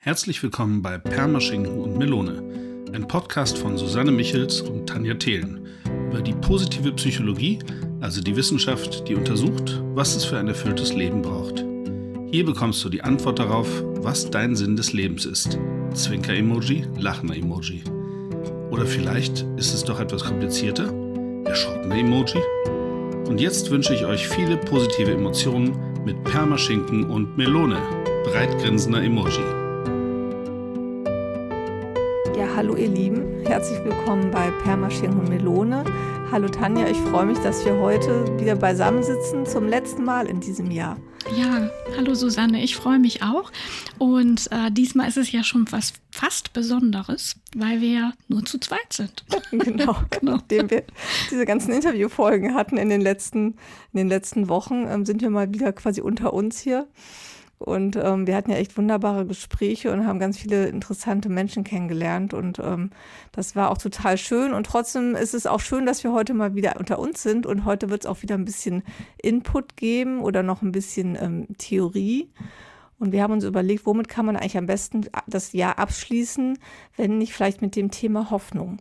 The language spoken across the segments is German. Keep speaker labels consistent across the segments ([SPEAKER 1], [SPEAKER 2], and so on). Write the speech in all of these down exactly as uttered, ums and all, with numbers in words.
[SPEAKER 1] Herzlich willkommen bei Permaschinken und Melone, ein Podcast von Susanne Michels und Tanja Thelen über die positive Psychologie, also die Wissenschaft, die untersucht, was es für ein erfülltes Leben braucht. Hier bekommst du die Antwort darauf, was dein Sinn des Lebens ist. Zwinker-Emoji, Lachner-Emoji. Oder vielleicht ist es doch etwas komplizierter? Erschrockener Emoji? Und jetzt wünsche ich euch viele positive Emotionen mit Permaschinken und Melone, breitgrinsender Emoji.
[SPEAKER 2] Ja, hallo ihr Lieben, herzlich willkommen bei Permaschinken und Melone. Hallo Tanja, ich freue mich, dass wir heute wieder beisammen sitzen, zum letzten Mal in diesem Jahr.
[SPEAKER 3] Ja, hallo Susanne, ich freue mich auch. Und äh, diesmal ist es ja schon was fast Besonderes, weil wir ja nur zu zweit sind.
[SPEAKER 2] Genau, genau. Nachdem wir diese ganzen Interviewfolgen hatten in den letzten, in den letzten Wochen, ähm, sind wir mal wieder quasi unter uns hier. Und ähm, wir hatten ja echt wunderbare Gespräche und haben ganz viele interessante Menschen kennengelernt. Und ähm, das war auch total schön. Und trotzdem ist es auch schön, dass wir heute mal wieder unter uns sind. Und heute wird es auch wieder ein bisschen Input geben oder noch ein bisschen ähm, Theorie. Und wir haben uns überlegt, womit kann man eigentlich am besten das Jahr abschließen, wenn nicht vielleicht mit dem Thema Hoffnung.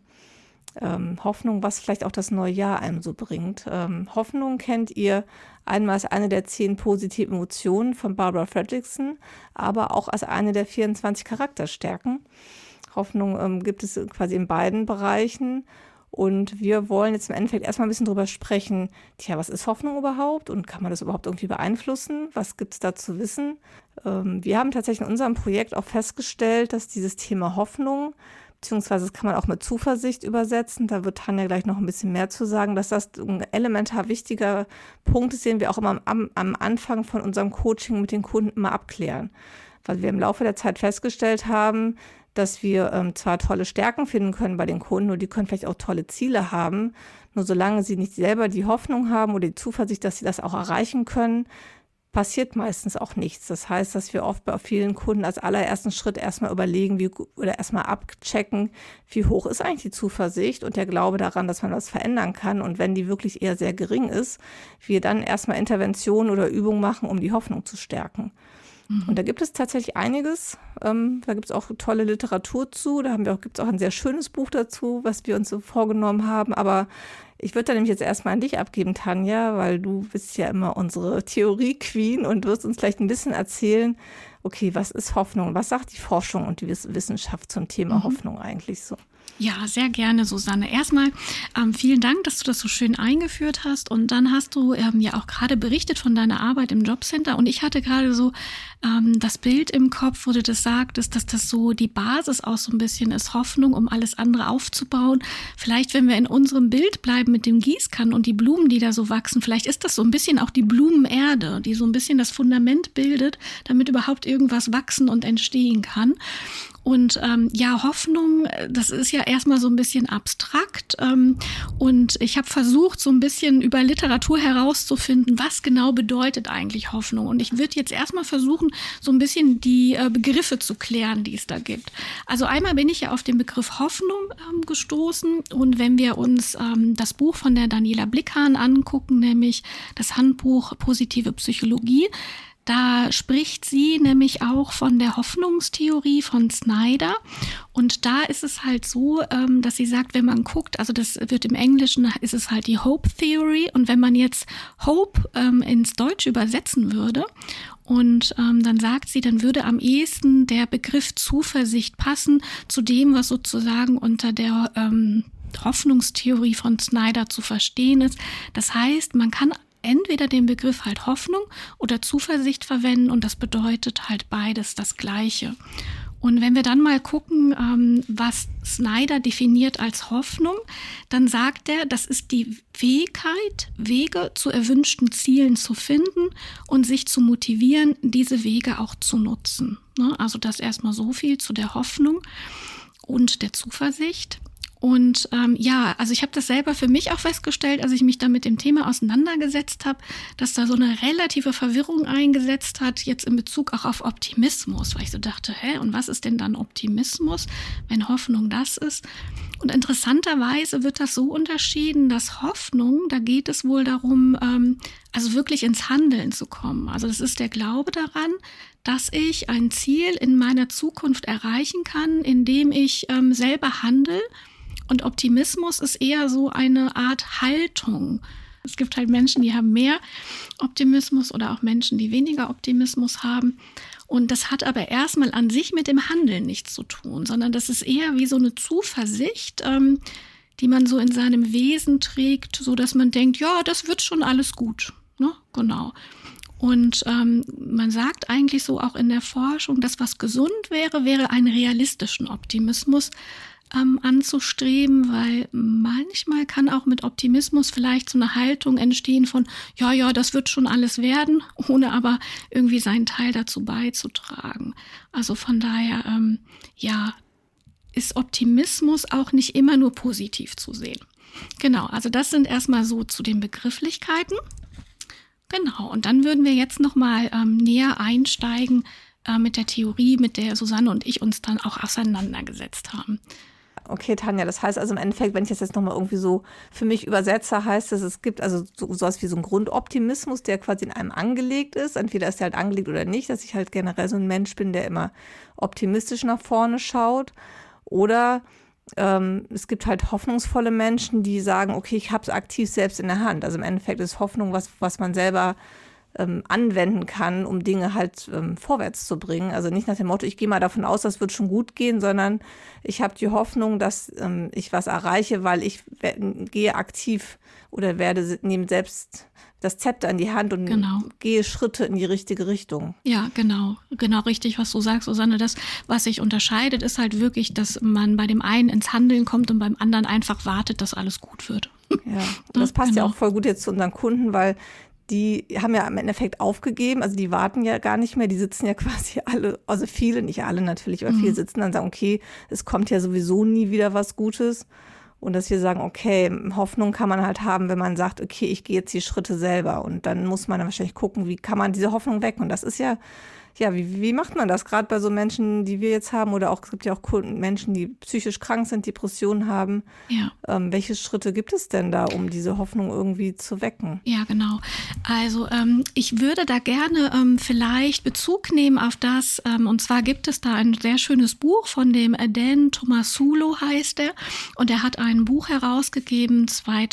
[SPEAKER 2] Ähm, Hoffnung, was vielleicht auch das neue Jahr einem so bringt. Ähm, Hoffnung kennt ihr einmal als eine der zehn positiven Emotionen von Barbara Fredrickson, aber auch als eine der vierundzwanzig Charakterstärken. Hoffnung ähm, gibt es quasi in beiden Bereichen. Und wir wollen jetzt im Endeffekt erstmal ein bisschen drüber sprechen, tja, was ist Hoffnung überhaupt und kann man das überhaupt irgendwie beeinflussen? Was gibt es da zu wissen? Ähm, wir haben tatsächlich in unserem Projekt auch festgestellt, dass dieses Thema Hoffnung, beziehungsweise das kann man auch mit Zuversicht übersetzen, da wird Tanja gleich noch ein bisschen mehr zu sagen, dass das ein elementar wichtiger Punkt ist, den wir auch immer am, am Anfang von unserem Coaching mit den Kunden immer abklären. Weil wir im Laufe der Zeit festgestellt haben, dass wir ähm, zwar tolle Stärken finden können bei den Kunden und die können vielleicht auch tolle Ziele haben, nur solange sie nicht selber die Hoffnung haben oder die Zuversicht, dass sie das auch erreichen können, passiert meistens auch nichts. Das heißt, dass wir oft bei vielen Kunden als allerersten Schritt erstmal überlegen, wie, oder erstmal abchecken, wie hoch ist eigentlich die Zuversicht und der Glaube daran, dass man was verändern kann. Und wenn die wirklich eher sehr gering ist, wir dann erstmal Interventionen oder Übungen machen, um die Hoffnung zu stärken. Mhm. Und da gibt es tatsächlich einiges. Ähm, da gibt es auch tolle Literatur zu. Da haben wir auch, gibt es auch ein sehr schönes Buch dazu, was wir uns so vorgenommen haben. Aber ich würde da nämlich jetzt erstmal an dich abgeben, Tanja, weil du bist ja immer unsere Theorie-Queen und wirst uns vielleicht ein bisschen erzählen, okay, was ist Hoffnung? Was sagt die Forschung und die Wissenschaft zum Thema mhm. Hoffnung eigentlich so?
[SPEAKER 3] Ja, sehr gerne, Susanne. Erstmal ähm, vielen Dank, dass du das so schön eingeführt hast. Und dann hast du ähm, ja auch gerade berichtet von deiner Arbeit im Jobcenter. Und ich hatte gerade so ähm, das Bild im Kopf, wo du das sagtest, dass das so die Basis auch so ein bisschen ist, Hoffnung, um alles andere aufzubauen. Vielleicht, wenn wir in unserem Bild bleiben mit dem Gießkannen und die Blumen, die da so wachsen, vielleicht ist das so ein bisschen auch die Blumenerde, die so ein bisschen das Fundament bildet, damit überhaupt irgendwas wachsen und entstehen kann. Und ähm, ja, Hoffnung, das ist ja erstmal so ein bisschen abstrakt. Ähm, und ich habe versucht, so ein bisschen über Literatur herauszufinden, was genau bedeutet eigentlich Hoffnung. Und ich würde jetzt erstmal versuchen, so ein bisschen die äh, Begriffe zu klären, die es da gibt. Also einmal bin ich ja auf den Begriff Hoffnung ähm, gestoßen. Und wenn wir uns ähm, das Buch von der Daniela Blickhahn angucken, nämlich das Handbuch Positive Psychologie, da spricht sie nämlich auch von der Hoffnungstheorie von Snyder. Und da ist es halt so, dass sie sagt, wenn man guckt, also das wird im Englischen, ist es halt die Hope Theory. Und wenn man jetzt Hope ins Deutsche übersetzen würde, und ähm, dann sagt sie, dann würde am ehesten der Begriff Zuversicht passen zu dem, was sozusagen unter der ähm, Hoffnungstheorie von Snyder zu verstehen ist. Das heißt, man kann entweder den Begriff halt Hoffnung oder Zuversicht verwenden und das bedeutet halt beides das Gleiche. Und wenn wir dann mal gucken, ähm, was Snyder definiert als Hoffnung, dann sagt er, das ist die Fähigkeit, Wege zu erwünschten Zielen zu finden und sich zu motivieren, diese Wege auch zu nutzen. Ne? Also das erstmal so viel zu der Hoffnung und der Zuversicht. Und ähm, ja, also ich habe das selber für mich auch festgestellt, als ich mich da mit dem Thema auseinandergesetzt habe, dass da so eine relative Verwirrung eingesetzt hat, jetzt in Bezug auch auf Optimismus, weil ich so dachte, hä, und was ist denn dann Optimismus, wenn Hoffnung das ist? Und interessanterweise wird das so unterschieden, dass Hoffnung, da geht es wohl darum, ähm, also wirklich ins Handeln zu kommen. Also das ist der Glaube daran, dass ich ein Ziel in meiner Zukunft erreichen kann, indem ich ähm, selber handle. Und Optimismus ist eher so eine Art Haltung. Es gibt halt Menschen, die haben mehr Optimismus oder auch Menschen, die weniger Optimismus haben. Und das hat aber erstmal an sich mit dem Handeln nichts zu tun, sondern das ist eher wie so eine Zuversicht, ähm, die man so in seinem Wesen trägt, so dass man denkt, ja, das wird schon alles gut. Ne? Genau. Und ähm, man sagt eigentlich so auch in der Forschung, dass was gesund wäre, wäre einen realistischen Optimismus ähm, anzustreben, weil manchmal kann auch mit Optimismus vielleicht so eine Haltung entstehen von, ja, ja, das wird schon alles werden, ohne aber irgendwie seinen Teil dazu beizutragen. Also von daher, ähm, ja, ist Optimismus auch nicht immer nur positiv zu sehen. Genau, also das sind erstmal so zu den Begrifflichkeiten. Genau, und dann würden wir jetzt nochmal ähm, näher einsteigen äh, mit der Theorie, mit der Susanne und ich uns dann auch auseinandergesetzt haben.
[SPEAKER 2] Okay, Tanja, das heißt also im Endeffekt, wenn ich das jetzt nochmal irgendwie so für mich übersetze, heißt es, es gibt also so, sowas wie so einen Grundoptimismus, der quasi in einem angelegt ist. Entweder ist der halt angelegt oder nicht, dass ich halt generell so ein Mensch bin, der immer optimistisch nach vorne schaut. Oder ähm, es gibt halt hoffnungsvolle Menschen, die sagen, okay, ich habe es aktiv selbst in der Hand. Also im Endeffekt ist Hoffnung was, was man selber ähm, anwenden kann, um Dinge halt ähm, vorwärts zu bringen. Also nicht nach dem Motto, ich gehe mal davon aus, das wird schon gut gehen, sondern ich habe die Hoffnung, dass ähm, ich was erreiche, weil ich w- gehe aktiv oder werde, nehme selbst das Zepter in die Hand und
[SPEAKER 3] genau.
[SPEAKER 2] gehe Schritte in die richtige Richtung.
[SPEAKER 3] Ja, genau. Genau richtig, was du sagst, Susanne. Das, was sich unterscheidet, ist halt wirklich, dass man bei dem einen ins Handeln kommt und beim anderen einfach wartet, dass alles gut wird.
[SPEAKER 2] Ja, und das passt
[SPEAKER 3] genau.
[SPEAKER 2] ja auch voll gut jetzt zu unseren Kunden, weil die haben ja im Endeffekt aufgegeben, also die warten ja gar nicht mehr, die sitzen ja quasi alle, also viele, nicht alle natürlich, aber mhm. viele sitzen dann und sagen, okay, es kommt ja sowieso nie wieder was Gutes. Und dass wir sagen, okay, Hoffnung kann man halt haben, wenn man sagt, okay, ich gehe jetzt die Schritte selber. Und dann muss man dann wahrscheinlich gucken, wie kann man diese Hoffnung wecken. Und das ist ja, ja, wie, wie macht man das? Gerade bei so Menschen, die wir jetzt haben, oder auch, es gibt ja auch Kunden, Menschen, die psychisch krank sind, Depressionen haben.
[SPEAKER 3] Ja.
[SPEAKER 2] Ähm, welche Schritte gibt es denn da, um diese Hoffnung irgendwie zu wecken?
[SPEAKER 3] Ja, genau. Also ähm, ich würde da gerne ähm, vielleicht Bezug nehmen auf das, ähm, und zwar gibt es da ein sehr schönes Buch von dem Dan Tomasulo heißt er, und er hat ein Buch herausgegeben,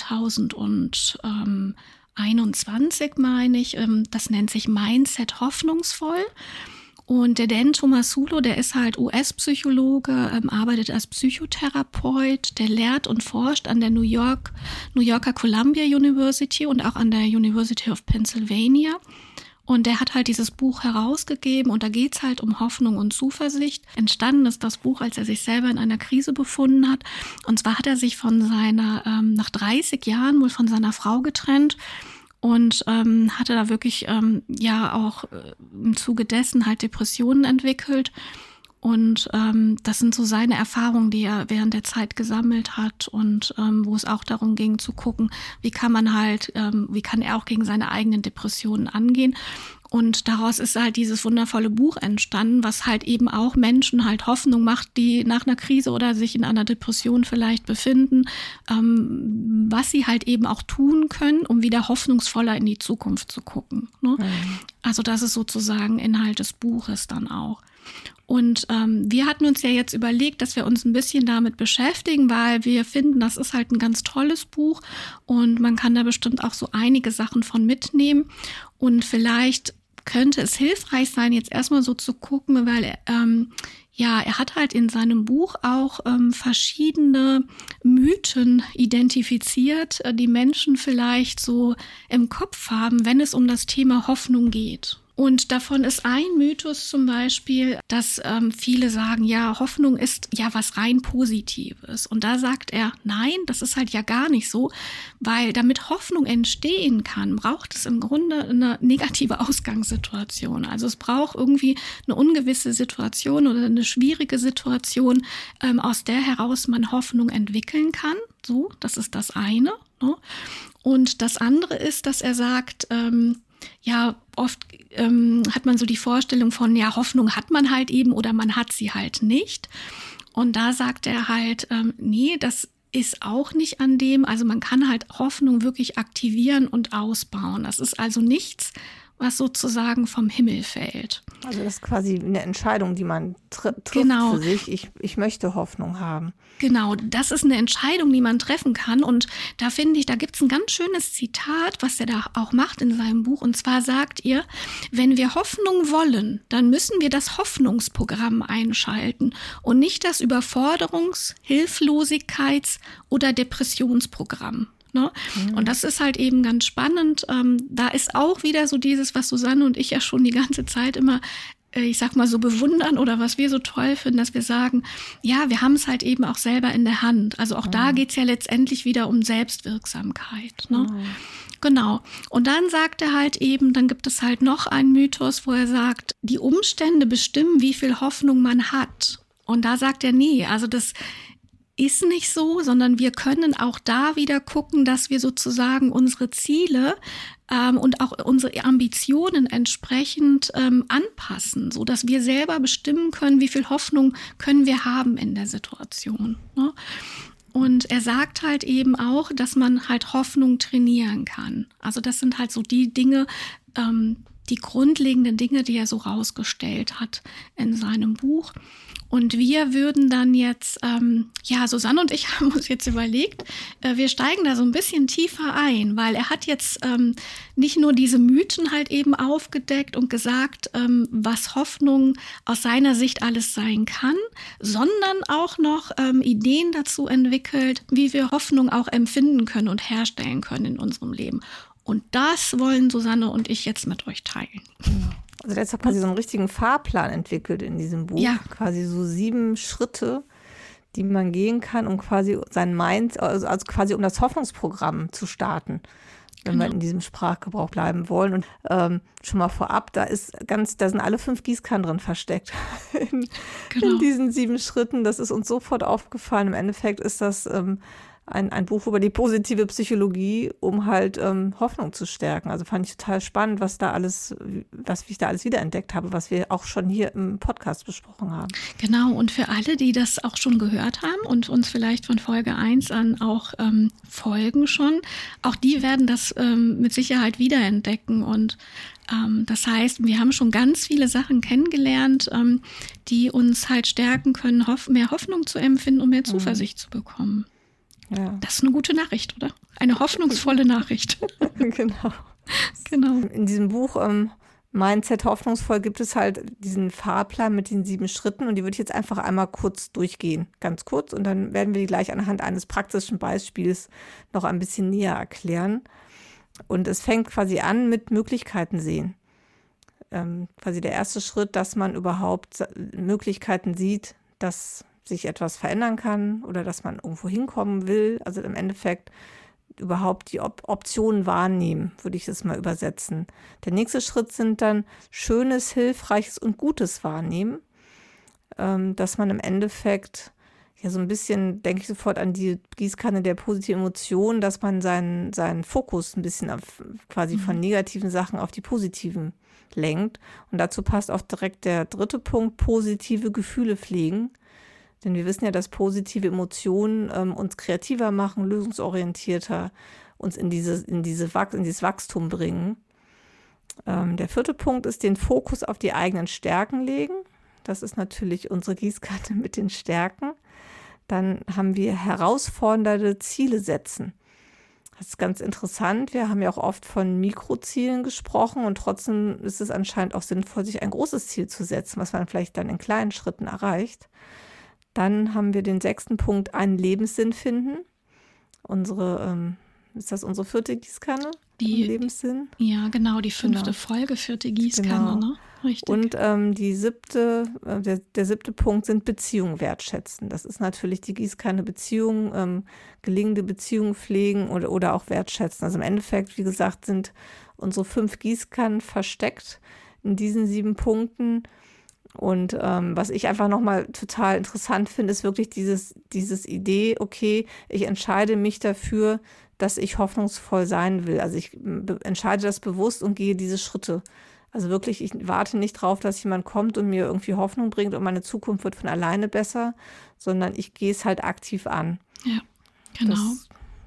[SPEAKER 3] zweitausendeinundzwanzig meine ich, ähm, das nennt sich Mindset hoffnungsvoll. Und der Dan Tomasulo, der ist halt U S-Psychologe, ähm, arbeitet als Psychotherapeut, der lehrt und forscht an der New York, New Yorker Columbia University und auch an der University of Pennsylvania. Und der hat halt dieses Buch herausgegeben und da geht's halt um Hoffnung und Zuversicht. Entstanden ist das Buch, als er sich selber in einer Krise befunden hat. Und zwar hat er sich von seiner, ähm, nach dreißig Jahren wohl von seiner Frau getrennt. Und ähm, hatte da wirklich ähm, ja auch äh, im Zuge dessen halt Depressionen entwickelt. Und ähm, das sind so seine Erfahrungen, die er während der Zeit gesammelt hat und ähm, wo es auch darum ging zu gucken, wie kann man halt, ähm, wie kann er auch gegen seine eigenen Depressionen angehen. Und daraus ist halt dieses wundervolle Buch entstanden, was halt eben auch Menschen halt Hoffnung macht, die nach einer Krise oder sich in einer Depression vielleicht befinden, ähm, was sie halt eben auch tun können, um wieder hoffnungsvoller in die Zukunft zu gucken. Ne? Mhm. Also das ist sozusagen Inhalt des Buches dann auch. Und ähm, wir hatten uns ja jetzt überlegt, dass wir uns ein bisschen damit beschäftigen, weil wir finden, das ist halt ein ganz tolles Buch und man kann da bestimmt auch so einige Sachen von mitnehmen. Und vielleicht könnte es hilfreich sein, jetzt erstmal so zu gucken, weil ähm, ja, er hat halt in seinem Buch auch ähm, verschiedene Mythen identifiziert, äh, die Menschen vielleicht so im Kopf haben, wenn es um das Thema Hoffnung geht. Und davon ist ein Mythos zum Beispiel, dass ähm, viele sagen, ja, Hoffnung ist ja was rein Positives. Und da sagt er, nein, das ist halt ja gar nicht so, weil damit Hoffnung entstehen kann, braucht es im Grunde eine negative Ausgangssituation. Also es braucht irgendwie eine ungewisse Situation oder eine schwierige Situation, ähm, aus der heraus man Hoffnung entwickeln kann. So, das ist das eine. Ne? Und das andere ist, dass er sagt, ähm, ja, oft ähm, hat man so die Vorstellung von, ja, Hoffnung hat man halt eben oder man hat sie halt nicht. Und da sagt er halt, ähm, nee, das ist auch nicht an dem, also man kann halt Hoffnung wirklich aktivieren und ausbauen. Das ist also nichts, was sozusagen vom Himmel fällt.
[SPEAKER 2] Also das ist quasi eine Entscheidung, die man tr- trifft
[SPEAKER 3] genau.
[SPEAKER 2] für sich. Ich, ich möchte Hoffnung haben.
[SPEAKER 3] Genau, das ist eine Entscheidung, die man treffen kann. Und da finde ich, da gibt es ein ganz schönes Zitat, was er da auch macht in seinem Buch. Und zwar sagt ihr, wenn wir Hoffnung wollen, dann müssen wir das Hoffnungsprogramm einschalten und nicht das Überforderungs-, Hilflosigkeits- oder Depressionsprogramm. Ne? Mhm. Und das ist halt eben ganz spannend. Ähm, da ist auch wieder so dieses, was Susanne und ich ja schon die ganze Zeit immer, äh, ich sag mal so bewundern oder was wir so toll finden, dass wir sagen, ja, wir haben es halt eben auch selber in der Hand. Also auch mhm. da geht es ja letztendlich wieder um Selbstwirksamkeit. Ne? Mhm. Genau. Und dann sagt er halt eben, dann gibt es halt noch einen Mythos, wo er sagt, die Umstände bestimmen, wie viel Hoffnung man hat. Und da sagt er, nee, also das ist nicht so, sondern wir können auch da wieder gucken, dass wir sozusagen unsere Ziele ähm, und auch unsere Ambitionen entsprechend ähm, anpassen, sodass wir selber bestimmen können, wie viel Hoffnung können wir haben in der Situation. Ne? Und er sagt halt eben auch, dass man halt Hoffnung trainieren kann. Also das sind halt so die Dinge, ähm, die grundlegenden Dinge, die er so rausgestellt hat in seinem Buch. Und wir würden dann jetzt, ähm, ja, Susanne und ich haben uns jetzt überlegt, äh, wir steigen da so ein bisschen tiefer ein, weil er hat jetzt ähm, nicht nur diese Mythen halt eben aufgedeckt und gesagt, ähm, was Hoffnung aus seiner Sicht alles sein kann, sondern auch noch ähm, Ideen dazu entwickelt, wie wir Hoffnung auch empfinden können und herstellen können in unserem Leben. Und das wollen Susanne und ich jetzt mit euch teilen.
[SPEAKER 2] Also der hat quasi so einen richtigen Fahrplan entwickelt in diesem Buch.
[SPEAKER 3] Ja.
[SPEAKER 2] Quasi so sieben Schritte, die man gehen kann, um quasi sein Mind, also, also quasi um das Hoffnungsprogramm zu starten, wenn genau. wir in diesem Sprachgebrauch bleiben wollen. Und ähm, schon mal vorab, da ist ganz, da sind alle fünf Gießkannen drin versteckt in, genau. in diesen sieben Schritten. Das ist uns sofort aufgefallen. Im Endeffekt ist das ähm, Ein, ein Buch über die positive Psychologie, um halt ähm, Hoffnung zu stärken. Also fand ich total spannend, was da alles, was ich da alles wiederentdeckt habe, was wir auch schon hier im Podcast besprochen haben.
[SPEAKER 3] Genau, und für alle, die das auch schon gehört haben und uns vielleicht von Folge eins an auch ähm, folgen schon, auch die werden das ähm, mit Sicherheit wiederentdecken. Und ähm, das heißt, wir haben schon ganz viele Sachen kennengelernt, ähm, die uns halt stärken können, hoff- mehr Hoffnung zu empfinden und mehr Zuversicht mhm. zu bekommen. Ja. Das ist eine gute Nachricht, oder? Eine hoffnungsvolle Nachricht.
[SPEAKER 2] Genau. genau. In diesem Buch ähm, Mindset hoffnungsvoll gibt es halt diesen Fahrplan mit den sieben Schritten und die würde ich jetzt einfach einmal kurz durchgehen, ganz kurz, und dann werden wir die gleich anhand eines praktischen Beispiels noch ein bisschen näher erklären. Und es fängt quasi an mit Möglichkeiten sehen. Ähm, quasi der erste Schritt, dass man überhaupt Möglichkeiten sieht, dass sich etwas verändern kann oder dass man irgendwo hinkommen will. Also im Endeffekt überhaupt die Op- Optionen wahrnehmen, würde ich das mal übersetzen. Der nächste Schritt sind dann Schönes, Hilfreiches und Gutes wahrnehmen, ähm, dass man im Endeffekt ja so ein bisschen, denke ich sofort an die Gießkanne der positiven Emotionen, dass man seinen, seinen Fokus ein bisschen auf, quasi mhm. von negativen Sachen auf die positiven lenkt. Und dazu passt auch direkt der dritte Punkt, positive Gefühle pflegen. Denn wir wissen ja, dass positive Emotionen ähm, uns kreativer machen, lösungsorientierter, uns in, diese, in, diese Wach- in dieses Wachstum bringen. Ähm, der vierte Punkt ist, den Fokus auf die eigenen Stärken legen. Das ist natürlich unsere Gießkanne mit den Stärken. Dann haben wir herausfordernde Ziele setzen. Das ist ganz interessant. Wir haben ja auch oft von Mikrozielen gesprochen und trotzdem ist es anscheinend auch sinnvoll, sich ein großes Ziel zu setzen, was man vielleicht dann in kleinen Schritten erreicht. Dann haben wir den sechsten Punkt, einen Lebenssinn finden. Unsere, ähm, ist das unsere vierte Gießkanne? Die, Lebenssinn.
[SPEAKER 3] Ja, genau, die fünfte genau. Folge, vierte Gießkanne, genau. ne? Richtig.
[SPEAKER 2] Und ähm, die siebte, äh, der, der siebte Punkt sind Beziehungen wertschätzen. Das ist natürlich die Gießkanne Beziehungen, ähm, gelingende Beziehungen pflegen oder, oder auch wertschätzen. Also im Endeffekt, wie gesagt, sind unsere fünf Gießkannen versteckt in diesen sieben Punkten. Und ähm, was ich einfach nochmal total interessant finde, ist wirklich dieses, dieses Idee, okay, ich entscheide mich dafür, dass ich hoffnungsvoll sein will. Also ich be- entscheide das bewusst und gehe diese Schritte. Also wirklich, ich warte nicht drauf, dass jemand kommt und mir irgendwie Hoffnung bringt und meine Zukunft wird von alleine besser, sondern ich gehe es halt aktiv an.
[SPEAKER 3] Ja, genau.
[SPEAKER 2] Das,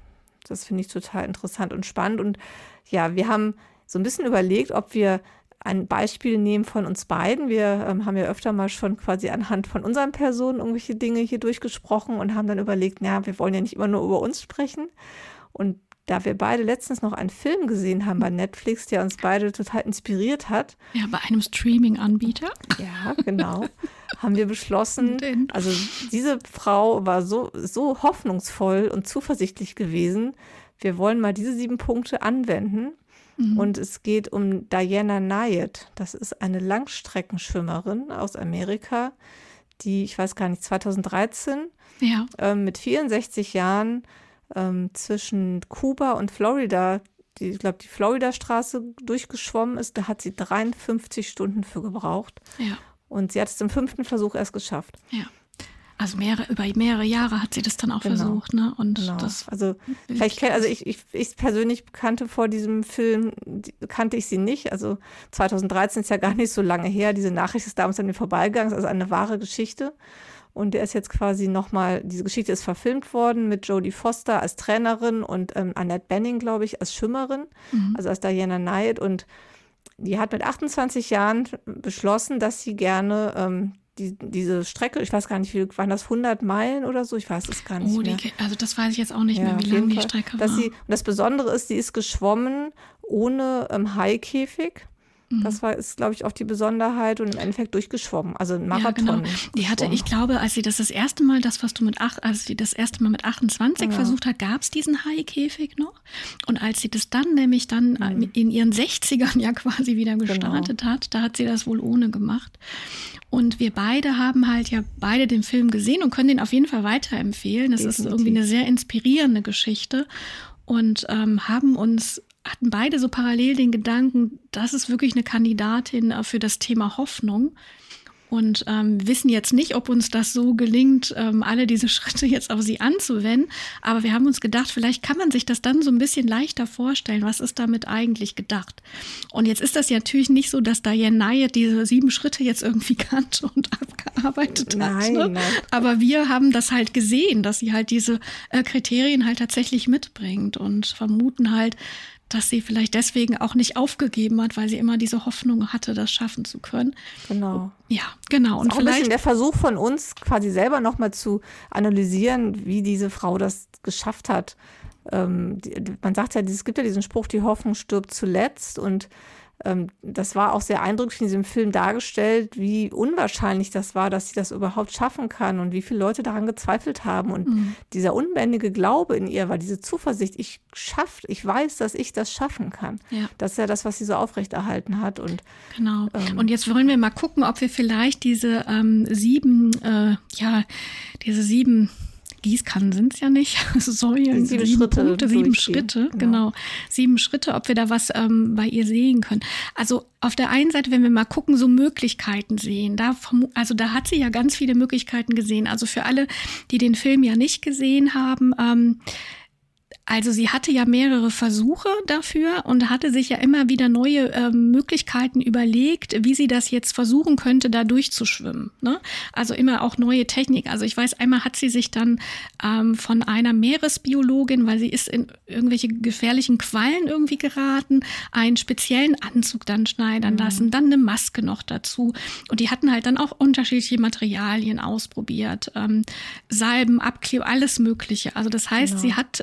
[SPEAKER 2] das finde ich total interessant und spannend. Und ja, wir haben so ein bisschen überlegt, ob wir ein Beispiel nehmen von uns beiden. Wir ähm, haben ja öfter mal schon quasi anhand von unseren Personen irgendwelche Dinge hier durchgesprochen und haben dann überlegt, na, wir wollen ja nicht immer nur über uns sprechen. Und da wir beide letztens noch einen Film gesehen haben bei Netflix, der uns beide total inspiriert hat.
[SPEAKER 3] Ja, bei einem Streaming-Anbieter.
[SPEAKER 2] Ja, genau. Haben wir beschlossen, also diese Frau war so, so hoffnungsvoll und zuversichtlich gewesen. Wir wollen mal diese sieben Punkte anwenden. Mhm. Und es geht um Diana Nyad. Das ist eine Langstreckenschwimmerin aus Amerika, die, ich weiß gar nicht, zweitausenddreizehn
[SPEAKER 3] ja.
[SPEAKER 2] ähm, mit vierundsechzig Jahren Ähm, zwischen Kuba und Florida, die, ich glaube, die Florida-Straße durchgeschwommen ist. Da hat sie dreiundfünfzig Stunden für gebraucht.
[SPEAKER 3] Ja.
[SPEAKER 2] Und sie hat es im fünften Versuch erst geschafft.
[SPEAKER 3] Ja. Also mehrere, über mehrere Jahre hat sie das dann auch
[SPEAKER 2] genau.
[SPEAKER 3] versucht, ne? Und
[SPEAKER 2] genau.
[SPEAKER 3] das
[SPEAKER 2] also vielleicht kenn, also ich, ich, ich persönlich kannte vor diesem Film, die, kannte ich sie nicht. Also zweitausenddreizehn ist ja gar nicht so lange her. Diese Nachricht ist damals an mir vorbeigegangen. Das ist also eine wahre Geschichte. Und der ist jetzt quasi nochmal, diese Geschichte ist verfilmt worden mit Jodie Foster als Trainerin und ähm, Annette Bening, glaube ich, als Schwimmerin, mhm. also als Diana Nyad. Und die hat mit achtundzwanzig Jahren beschlossen, dass sie gerne ähm, die, diese Strecke, ich weiß gar nicht, wie waren das, hundert Meilen oder so? Ich weiß es gar nicht
[SPEAKER 3] oh,
[SPEAKER 2] mehr.
[SPEAKER 3] Die, also das weiß ich jetzt auch nicht
[SPEAKER 2] ja,
[SPEAKER 3] mehr, wie lang die Strecke
[SPEAKER 2] dass
[SPEAKER 3] war.
[SPEAKER 2] Sie, und das Besondere ist, sie ist geschwommen ohne ähm, Haikäfig. Das war, ist, glaube ich, auch die Besonderheit und im Endeffekt durchgeschwommen, also ein Marathon.
[SPEAKER 3] Ja, genau. Die hatte, ich glaube, als sie das das erste Mal, das, was du mit acht, als sie das erste Mal mit achtundzwanzig ja. versucht hat, gab es diesen Haikäfig noch. Und als sie das dann nämlich dann mhm. in ihren sechzigern ja quasi wieder gestartet genau. hat, da hat sie das wohl ohne gemacht. Und wir beide haben halt ja beide den Film gesehen und können den auf jeden Fall weiterempfehlen. Das Definitiv. Ist irgendwie eine sehr inspirierende Geschichte und ähm, haben uns hatten beide so parallel den Gedanken, das ist wirklich eine Kandidatin für das Thema Hoffnung. Und ähm, wissen jetzt nicht, ob uns das so gelingt, ähm, alle diese Schritte jetzt auf sie anzuwenden. Aber wir haben uns gedacht, vielleicht kann man sich das dann so ein bisschen leichter vorstellen. Was ist damit eigentlich gedacht? Und jetzt ist das ja natürlich nicht so, dass Diana Nyad diese sieben Schritte jetzt irgendwie kannte und abgearbeitet
[SPEAKER 2] nein,
[SPEAKER 3] hat. Ne?
[SPEAKER 2] Nein.
[SPEAKER 3] Aber wir haben das halt gesehen, dass sie halt diese äh, Kriterien halt tatsächlich mitbringt und vermuten halt, dass sie vielleicht deswegen auch nicht aufgegeben hat, weil sie immer diese Hoffnung hatte, das schaffen zu können.
[SPEAKER 2] Genau.
[SPEAKER 3] Ja, genau. Und
[SPEAKER 2] auch vielleicht ein bisschen der Versuch von uns, quasi selber nochmal zu analysieren, wie diese Frau das geschafft hat. Ähm, die, man sagt ja, es gibt ja diesen Spruch, die Hoffnung stirbt zuletzt. Und ähm, das war auch sehr eindrücklich in diesem Film dargestellt, wie unwahrscheinlich das war, dass sie das überhaupt schaffen kann und wie viele Leute daran gezweifelt haben. Und mhm. dieser unbändige Glaube in ihr war diese Zuversicht, ich schaff, ich weiß, dass ich das schaffen kann.
[SPEAKER 3] Ja.
[SPEAKER 2] Das ist ja das, was sie so aufrechterhalten hat. Und,
[SPEAKER 3] genau. Ähm, und jetzt wollen wir mal gucken, ob wir vielleicht diese ähm, sieben, äh, ja, diese sieben Gießkannen sind es ja nicht. Säulen,
[SPEAKER 2] sieben,
[SPEAKER 3] sieben
[SPEAKER 2] Schritte
[SPEAKER 3] Punkte, sieben Schritte, genau. genau. Sieben Schritte, ob wir da was ähm, bei ihr sehen können. Also auf der einen Seite, wenn wir mal gucken, so Möglichkeiten sehen. Da, also da hat sie ja ganz viele Möglichkeiten gesehen. Also für alle, die den Film ja nicht gesehen haben, ähm, also sie hatte ja mehrere Versuche dafür und hatte sich ja immer wieder neue äh, Möglichkeiten überlegt, wie sie das jetzt versuchen könnte, da durchzuschwimmen. Ne? Also immer auch neue Technik. Also ich weiß, einmal hat sie sich dann ähm, von einer Meeresbiologin, weil sie ist in irgendwelche gefährlichen Quallen irgendwie geraten, einen speziellen Anzug dann schneidern lassen, dann eine Maske noch dazu. Und die hatten halt dann auch unterschiedliche Materialien ausprobiert. Ähm, Salben, Abkleb, alles Mögliche. Also das heißt, genau. sie hat äh, das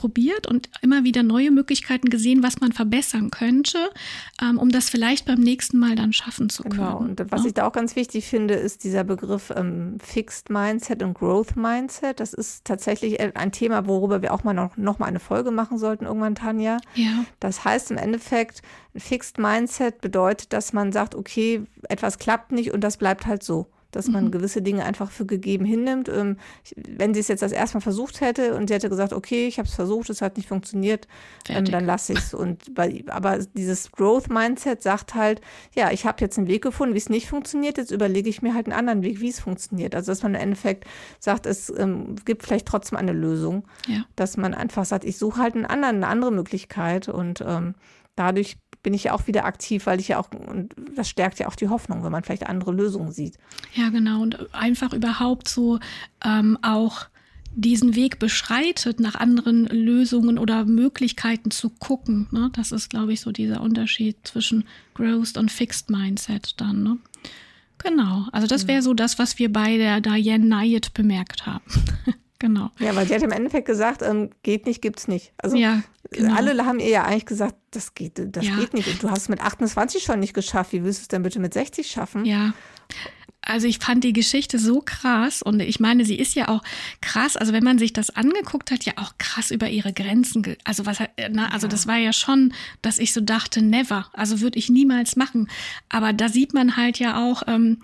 [SPEAKER 3] probiert und immer wieder neue Möglichkeiten gesehen, was man verbessern könnte, ähm, um das vielleicht beim nächsten Mal dann schaffen zu können.
[SPEAKER 2] Genau, und was
[SPEAKER 3] ja?
[SPEAKER 2] ich da auch ganz wichtig finde, ist dieser Begriff ähm, Fixed Mindset und Growth Mindset. Das ist tatsächlich ein Thema, worüber wir auch mal noch, noch mal eine Folge machen sollten irgendwann, Tanja.
[SPEAKER 3] Ja.
[SPEAKER 2] Das heißt im Endeffekt, ein Fixed Mindset bedeutet, dass man sagt, okay, etwas klappt nicht und das bleibt halt so. Dass man mhm. gewisse Dinge einfach für gegeben hinnimmt. Ähm, wenn sie es jetzt das erste Mal versucht hätte und sie hätte gesagt, okay, ich habe es versucht, es hat nicht funktioniert, ähm, dann lasse ich es. Und bei, aber dieses Growth-Mindset sagt halt, ja, ich habe jetzt einen Weg gefunden, wie es nicht funktioniert, jetzt überlege ich mir halt einen anderen Weg, wie es funktioniert. Also dass man im Endeffekt sagt, es ähm, gibt vielleicht trotzdem eine Lösung. Ja. Dass man einfach sagt, ich suche halt einen anderen, eine andere Möglichkeit und ähm, dadurch bin ich ja auch wieder aktiv, weil ich ja auch, und das stärkt ja auch die Hoffnung, wenn man vielleicht andere Lösungen sieht.
[SPEAKER 3] Ja, genau. Und einfach überhaupt so ähm, auch diesen Weg beschreitet, nach anderen Lösungen oder Möglichkeiten zu gucken. Ne? Das ist, glaube ich, so dieser Unterschied zwischen Growth und Fixed Mindset dann. Ne? Genau. Also das wäre so das, was wir bei der Diane Nayed bemerkt haben. Genau.
[SPEAKER 2] Ja, weil sie hat im Endeffekt gesagt, ähm, geht nicht, gibt's nicht. Also
[SPEAKER 3] ja, genau.
[SPEAKER 2] Alle haben ihr ja eigentlich gesagt, das geht, das
[SPEAKER 3] ja.
[SPEAKER 2] geht nicht. Und du hast es mit achtundzwanzig schon nicht geschafft. Wie willst du es denn bitte mit sechzig schaffen?
[SPEAKER 3] Ja. Also ich fand die Geschichte so krass und ich meine, sie ist ja auch krass, also wenn man sich das angeguckt hat, ja auch krass über ihre Grenzen, ge- also was, na, also ja. das war ja schon, dass ich so dachte, never, also würde ich niemals machen. Aber da sieht man halt ja auch, ähm,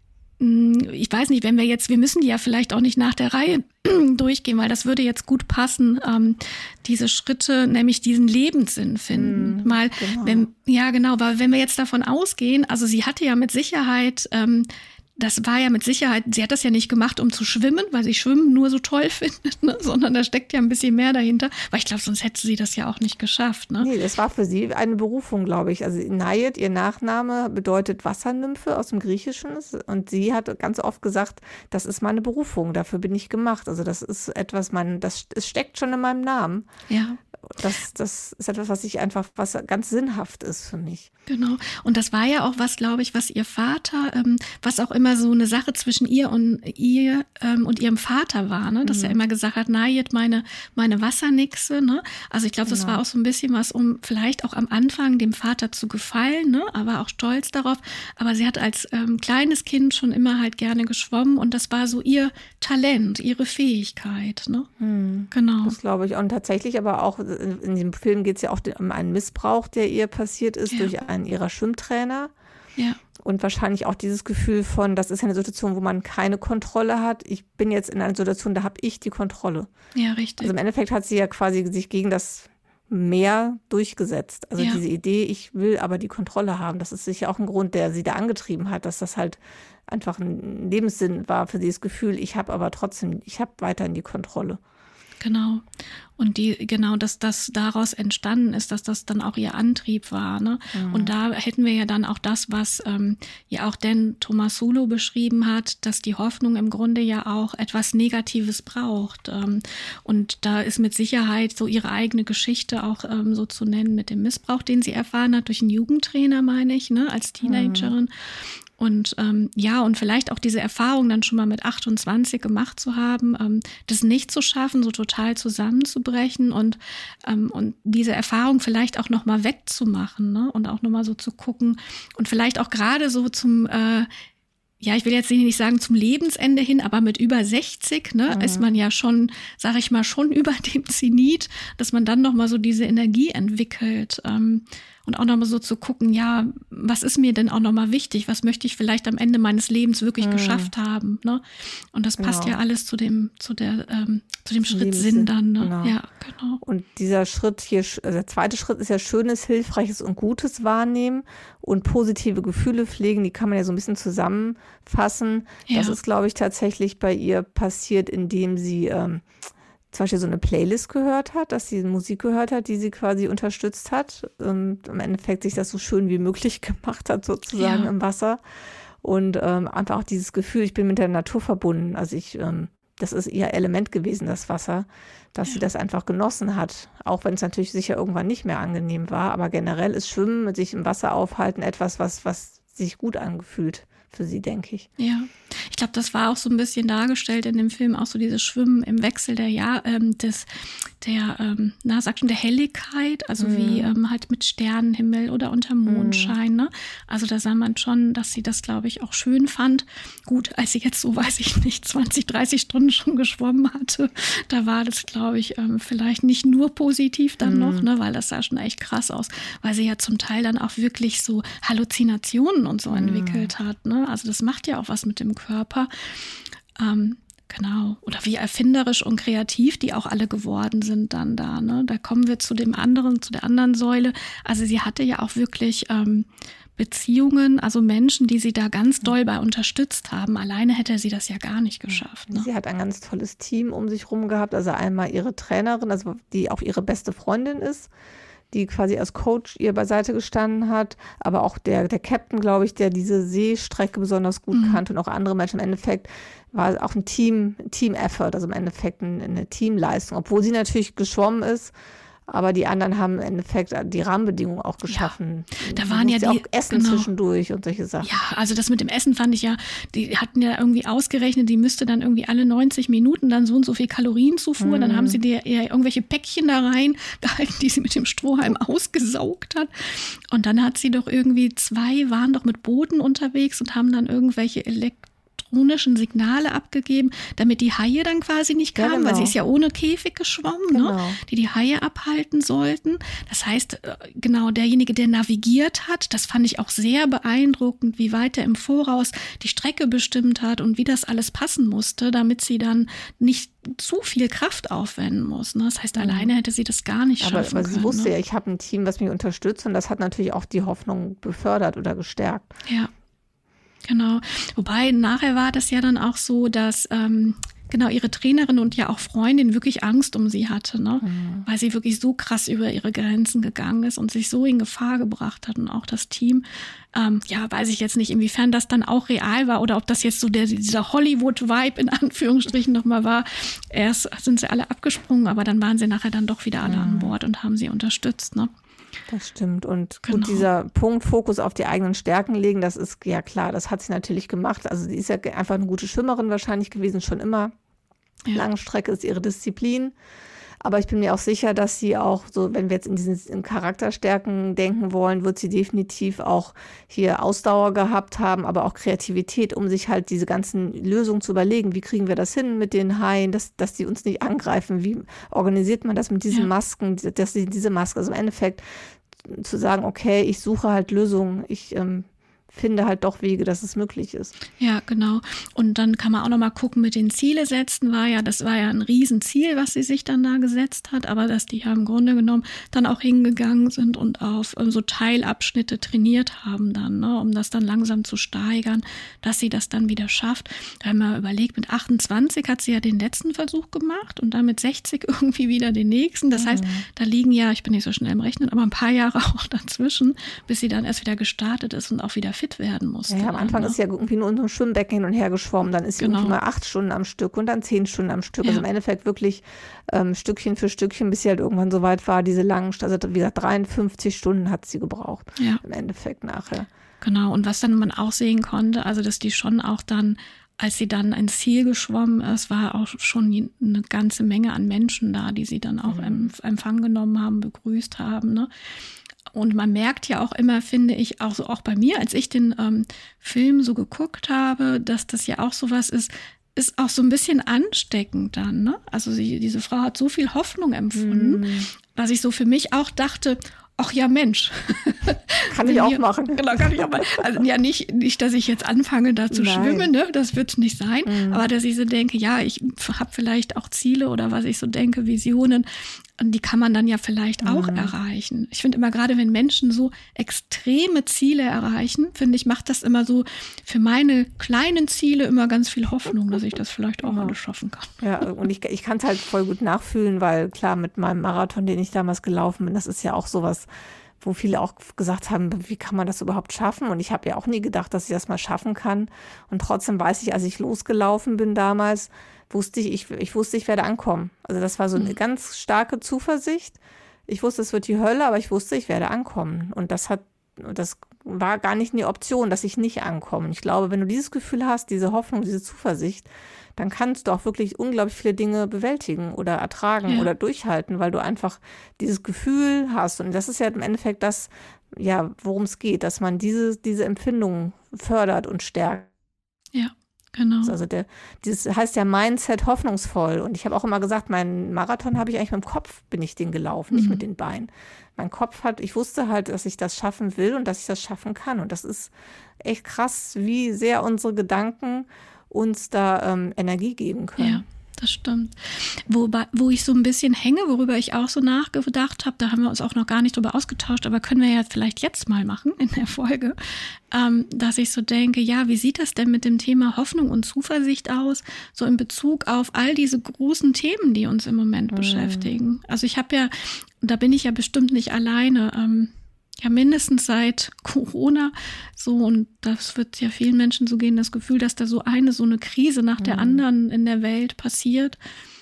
[SPEAKER 3] ich weiß nicht, wenn wir jetzt, wir müssen die ja vielleicht auch nicht nach der Reihe durchgehen, weil das würde jetzt gut passen, ähm, diese Schritte, nämlich diesen Lebenssinn finden. Mm, Mal, genau. wenn, ja genau, weil wenn wir jetzt davon ausgehen, also sie hatte ja mit Sicherheit, ähm, das war ja mit Sicherheit, sie hat das ja nicht gemacht, um zu schwimmen, weil sie Schwimmen nur so toll findet, ne? Sondern da steckt ja ein bisschen mehr dahinter, weil ich glaube, sonst hätte sie das ja auch nicht geschafft. Ne?
[SPEAKER 2] Nee, das war für sie eine Berufung, glaube ich. Also Nayed, ihr Nachname bedeutet Wassernymphe aus dem Griechischen und sie hat ganz oft gesagt, das ist meine Berufung, dafür bin ich gemacht. Also das ist etwas, mein, das es steckt schon in meinem Namen.
[SPEAKER 3] Ja.
[SPEAKER 2] Das, das ist etwas, was ich einfach, was ganz sinnhaft ist für mich.
[SPEAKER 3] Genau. Und das war ja auch was, glaube ich, was ihr Vater, ähm, was auch immer so eine Sache zwischen ihr und ihr ähm, und ihrem Vater war, ne? Dass mhm. er immer gesagt hat, Nayed, meine, meine Wassernixe, ne? Also ich glaube, das genau. war auch so ein bisschen was, um vielleicht auch am Anfang dem Vater zu gefallen, ne? Aber auch stolz darauf. Aber sie hat als ähm, kleines Kind schon immer halt gerne geschwommen und das war so ihr Talent, ihre Fähigkeit, ne?
[SPEAKER 2] Mhm.
[SPEAKER 3] Genau.
[SPEAKER 2] Das glaube ich. Und tatsächlich aber auch in dem Film geht es ja auch um einen Missbrauch, der ihr passiert ist ja. durch einen ihrer Schwimmtrainer.
[SPEAKER 3] Ja.
[SPEAKER 2] Und wahrscheinlich auch dieses Gefühl von, das ist eine Situation, wo man keine Kontrolle hat. Ich bin jetzt in einer Situation, da habe ich die Kontrolle.
[SPEAKER 3] Ja, richtig.
[SPEAKER 2] Also im Endeffekt hat sie ja quasi sich gegen das Meer durchgesetzt. Also ja. diese Idee, ich will aber die Kontrolle haben, das ist sicher auch ein Grund, der sie da angetrieben hat, dass das halt einfach ein Lebenssinn war für sie, das Gefühl, ich habe aber trotzdem, ich habe weiterhin die Kontrolle.
[SPEAKER 3] Genau. Und die, genau, dass das daraus entstanden ist, dass das dann auch ihr Antrieb war. Ne? Mhm. Und da hätten wir ja dann auch das, was ähm, ja auch Dan Tomasulo beschrieben hat, dass die Hoffnung im Grunde ja auch etwas Negatives braucht. Ähm, und da ist mit Sicherheit so ihre eigene Geschichte auch ähm, so zu nennen mit dem Missbrauch, den sie erfahren hat durch einen Jugendtrainer, meine ich, ne, als Teenagerin. Mhm. Und ähm, ja, und vielleicht auch diese Erfahrung dann schon mal mit achtundzwanzig gemacht zu haben, ähm, das nicht zu schaffen, so total zusammenzubrechen und, ähm, und diese Erfahrung vielleicht auch nochmal wegzumachen, ne? Und auch nochmal so zu gucken und vielleicht auch gerade so zum, äh, ja, ich will jetzt nicht sagen zum Lebensende hin, aber mit über sechzig, ne, mhm. ist man ja schon, sage ich mal, schon über dem Zenit, dass man dann nochmal so diese Energie entwickelt. Ähm, Und auch nochmal so zu gucken, ja, was ist mir denn auch nochmal wichtig? Was möchte ich vielleicht am Ende meines Lebens wirklich hm. geschafft haben? Ne? Und das passt genau. ja alles zu dem, zu der, ähm, zu dem Schritt Sinn dann. Ne?
[SPEAKER 2] Genau.
[SPEAKER 3] Ja, genau.
[SPEAKER 2] Und dieser Schritt hier, also der zweite Schritt ist ja Schönes, Hilfreiches und Gutes wahrnehmen und positive Gefühle pflegen. Die kann man ja so ein bisschen zusammenfassen. Ja. Das ist, glaube ich, tatsächlich bei ihr passiert, indem sie ähm, zum Beispiel so eine Playlist gehört hat, dass sie Musik gehört hat, die sie quasi unterstützt hat und im Endeffekt sich das so schön wie möglich gemacht hat, sozusagen ja. im Wasser. Und ähm, einfach auch dieses Gefühl, ich bin mit der Natur verbunden. Also ich, ähm, das ist ihr Element gewesen, das Wasser, dass ja. sie das einfach genossen hat. Auch wenn es natürlich sicher irgendwann nicht mehr angenehm war. Aber generell ist Schwimmen, mit sich im Wasser aufhalten, etwas, was, was sich gut angefühlt für sie, denke ich.
[SPEAKER 3] Ja, ich glaube, das war auch so ein bisschen dargestellt in dem Film, auch so dieses Schwimmen im Wechsel der Jahr, ähm, des, der, ähm, na, sag schon, der Helligkeit, also mhm. wie ähm, halt mit Sternenhimmel oder unter Mondschein. Mhm. Ne? Also da sah man schon, dass sie das, glaube ich, auch schön fand. Gut, als sie jetzt so, weiß ich nicht, zwanzig, dreißig Stunden schon geschwommen hatte, da war das, glaube ich, ähm, vielleicht nicht nur positiv dann mhm. noch, ne? Weil das sah schon echt krass aus, weil sie ja zum Teil dann auch wirklich so Halluzinationen und so mhm. entwickelt hat. Ne? Also das macht ja auch was mit dem Körper. Ähm, Genau. Oder wie erfinderisch und kreativ die auch alle geworden sind dann da. Ne? Da kommen wir zu dem anderen, zu der anderen Säule. Also sie hatte ja auch wirklich ähm, Beziehungen, also Menschen, die sie da ganz doll bei unterstützt haben. Alleine hätte sie das ja gar nicht geschafft. Ne?
[SPEAKER 2] Sie hat ein ganz tolles Team um sich rum gehabt. Also einmal ihre Trainerin, also die auch ihre beste Freundin ist, die quasi als Coach ihr beiseite gestanden hat, aber auch der, der Captain, glaube ich, der diese Seestrecke besonders gut mhm. kannte und auch andere Menschen. Im Endeffekt war auch ein Team, Team-Effort, also im Endeffekt eine, eine Teamleistung, obwohl sie natürlich geschwommen ist, aber die anderen haben im Endeffekt die Rahmenbedingungen auch geschaffen.
[SPEAKER 3] Ja, da waren ja die,
[SPEAKER 2] auch Essen
[SPEAKER 3] genau.
[SPEAKER 2] zwischendurch und solche Sachen.
[SPEAKER 3] Ja, also das mit dem Essen fand ich ja, die hatten ja irgendwie ausgerechnet, die müsste dann irgendwie alle neunzig Minuten dann so und so viel Kalorienzufuhr, mhm. dann haben sie dir ja irgendwelche Päckchen da reingehalten, die sie mit dem Strohhalm ausgesaugt hat. Und dann hat sie doch irgendwie, zwei waren doch mit Booten unterwegs und haben dann irgendwelche Elektro elektronischen Signale abgegeben, damit die Haie dann quasi nicht kamen, ja, genau. weil sie ist ja ohne Käfig geschwommen, genau. ne, die die Haie abhalten sollten. Das heißt, genau derjenige, der navigiert hat, das fand ich auch sehr beeindruckend, wie weit er im Voraus die Strecke bestimmt hat und wie das alles passen musste, damit sie dann nicht zu viel Kraft aufwenden muss. Ne? Das heißt, mhm. alleine hätte sie das gar nicht
[SPEAKER 2] aber,
[SPEAKER 3] schaffen
[SPEAKER 2] aber
[SPEAKER 3] können.
[SPEAKER 2] Sie wusste
[SPEAKER 3] ne?
[SPEAKER 2] ja, ich habe ein Team, was mich unterstützt und das hat natürlich auch die Hoffnung befördert oder gestärkt.
[SPEAKER 3] Ja. Genau, wobei nachher war das ja dann auch so, dass ähm, genau ihre Trainerin und ja auch Freundin wirklich Angst um sie hatte, ne? Mhm. Weil sie wirklich so krass über ihre Grenzen gegangen ist und sich so in Gefahr gebracht hat und auch das Team. Ähm, ja, weiß ich jetzt nicht, inwiefern das dann auch real war oder ob das jetzt so der, dieser Hollywood-Vibe in Anführungsstrichen nochmal war. Erst sind sie alle abgesprungen, aber dann waren sie nachher dann doch wieder alle mhm. an Bord und haben sie unterstützt, ne?
[SPEAKER 2] Das stimmt. Und
[SPEAKER 3] genau.
[SPEAKER 2] gut, dieser Punkt, Fokus auf die eigenen Stärken legen, das ist ja klar, das hat sie natürlich gemacht. Also sie ist ja einfach eine gute Schwimmerin wahrscheinlich gewesen, schon immer. Ja. Langstrecke ist ihre Disziplin. Aber ich bin mir auch sicher, dass sie auch, so wenn wir jetzt in diesen in Charakterstärken denken wollen, wird sie definitiv auch hier Ausdauer gehabt haben, aber auch Kreativität, um sich halt diese ganzen Lösungen zu überlegen. Wie kriegen wir das hin mit den Haien, dass, dass die uns nicht angreifen? Wie organisiert man das mit diesen ja. Masken, dass sie diese Maske, also im Endeffekt zu sagen, okay, ich suche halt Lösungen, ich ähm, finde halt doch Wege, dass es möglich ist.
[SPEAKER 3] Ja, genau. Und dann kann man auch noch mal gucken mit den Ziele setzen, war ja, das war ja ein Riesenziel, was sie sich dann da gesetzt hat, aber dass die ja im Grunde genommen dann auch hingegangen sind und auf ähm, so Teilabschnitte trainiert haben dann, ne, um das dann langsam zu steigern, dass sie das dann wieder schafft. Da haben wir überlegt, mit achtundzwanzig hat sie ja den letzten Versuch gemacht und dann mit sechzig irgendwie wieder den nächsten. Das mhm. heißt, da liegen ja, ich bin nicht so schnell im Rechnen, aber ein paar Jahre auch dazwischen, bis sie dann erst wieder gestartet ist und auch wieder fit werden musste.
[SPEAKER 2] Ja, am Anfang
[SPEAKER 3] ne?
[SPEAKER 2] ist ja irgendwie nur in so einem Schwimmbecken hin und her geschwommen, dann ist sie
[SPEAKER 3] genau.
[SPEAKER 2] irgendwie mal acht Stunden am Stück und dann zehn Stunden am Stück.
[SPEAKER 3] Ja.
[SPEAKER 2] Also im Endeffekt wirklich ähm, Stückchen für Stückchen, bis sie halt irgendwann so weit war, diese langen, also wie gesagt, dreiundfünfzig Stunden hat sie gebraucht.
[SPEAKER 3] Ja.
[SPEAKER 2] Im Endeffekt nachher.
[SPEAKER 3] Genau, und was dann man auch sehen konnte, also dass die schon auch dann, als sie dann ins Ziel geschwommen ist, war auch schon eine ganze Menge an Menschen da, die sie dann auch mhm. im Empfang genommen haben, begrüßt haben, ne? Und man merkt ja auch immer, finde ich, auch so auch bei mir, als ich den ähm, Film so geguckt habe, dass das ja auch sowas ist, ist auch so ein bisschen ansteckend dann, ne? Also sie, diese Frau hat so viel Hoffnung empfunden, mm. dass ich so für mich auch dachte, ach ja, Mensch.
[SPEAKER 2] Kann ich auch mir, machen.
[SPEAKER 3] Genau, kann ich auch machen. Also ja, nicht, nicht, dass ich jetzt anfange, da zu Nein. schwimmen, ne? Das wird nicht sein. Mm. Aber dass ich so denke, ja, ich habe vielleicht auch Ziele oder was ich so denke, Visionen. Und die kann man dann ja vielleicht auch mhm. erreichen. Ich finde immer, gerade wenn Menschen so extreme Ziele erreichen, finde ich, macht das immer so für meine kleinen Ziele immer ganz viel Hoffnung, dass ich das vielleicht auch ja. alles schaffen kann.
[SPEAKER 2] Ja, und ich, ich kann es halt voll gut nachfühlen, weil klar, mit meinem Marathon, den ich damals gelaufen bin, das ist ja auch sowas, wo viele auch gesagt haben, wie kann man das überhaupt schaffen? Und ich habe ja auch nie gedacht, dass ich das mal schaffen kann. Und trotzdem weiß ich, als ich losgelaufen bin damals, wusste ich, ich, ich wusste, ich werde ankommen. Also das war so eine mhm. ganz starke Zuversicht. Ich wusste, es wird die Hölle, aber ich wusste, ich werde ankommen. Und das hat, das war gar nicht eine Option, dass ich nicht ankomme. Ich glaube, wenn du dieses Gefühl hast, diese Hoffnung, diese Zuversicht, dann kannst du auch wirklich unglaublich viele Dinge bewältigen oder ertragen ja. oder durchhalten, weil du einfach dieses Gefühl hast. Und das ist ja im Endeffekt das, ja, worum es geht, dass man diese, diese Empfindung fördert und stärkt.
[SPEAKER 3] Ja, genau.
[SPEAKER 2] Also der, dieses heißt ja Mindset hoffnungsvoll. Und ich habe auch immer gesagt, meinen Marathon habe ich eigentlich mit dem Kopf, bin ich den gelaufen, mhm. nicht mit den Beinen. Mein Kopf hat, ich wusste halt, dass ich das schaffen will und dass ich das schaffen kann. Und das ist echt krass, wie sehr unsere Gedanken uns da ähm, Energie geben können.
[SPEAKER 3] Ja, das stimmt. Wobei, wo ich so ein bisschen hänge, worüber ich auch so nachgedacht habe, da haben wir uns auch noch gar nicht drüber ausgetauscht, aber können wir ja vielleicht jetzt mal machen in der Folge, ähm, dass ich so denke, ja, wie sieht das denn mit dem Thema Hoffnung und Zuversicht aus, so in Bezug auf all diese großen Themen, die uns im Moment mhm. beschäftigen. Also ich habe ja, da bin ich ja bestimmt nicht alleine, ähm, ja, mindestens seit Corona so, und das wird ja vielen Menschen so gehen, das Gefühl, dass da so eine, so eine Krise nach der anderen in der Welt passiert.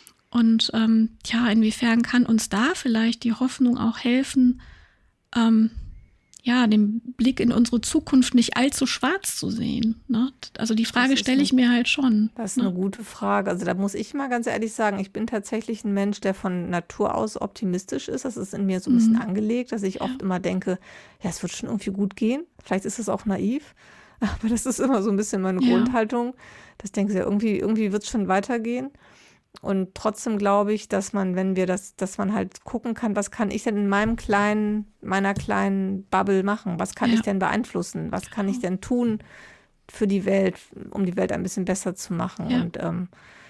[SPEAKER 3] Und ähm, ja, inwiefern kann uns da vielleicht die Hoffnung auch helfen, ähm, ja, den Blick in unsere Zukunft nicht allzu schwarz zu sehen, ne? Also die Frage stelle ich mir halt schon.
[SPEAKER 2] Das ist
[SPEAKER 3] ne?
[SPEAKER 2] eine gute Frage. Also da muss ich mal ganz ehrlich sagen, ich bin tatsächlich ein Mensch, der von Natur aus optimistisch ist. Das ist in mir so ein bisschen mhm. angelegt, dass ich oft ja. immer denke, ja, es wird schon irgendwie gut gehen. Vielleicht ist es auch naiv, aber das ist immer so ein bisschen meine ja. Grundhaltung. Dass ich denke, ja, irgendwie, irgendwie wird es schon weitergehen. Und trotzdem glaube ich, dass man, wenn wir das, dass man halt gucken kann, was kann ich denn in meinem kleinen, meiner kleinen Bubble machen? Was kann ja. ich denn beeinflussen? Was kann ich denn tun für die Welt, um die Welt ein bisschen besser zu machen? Ja. Und ähm,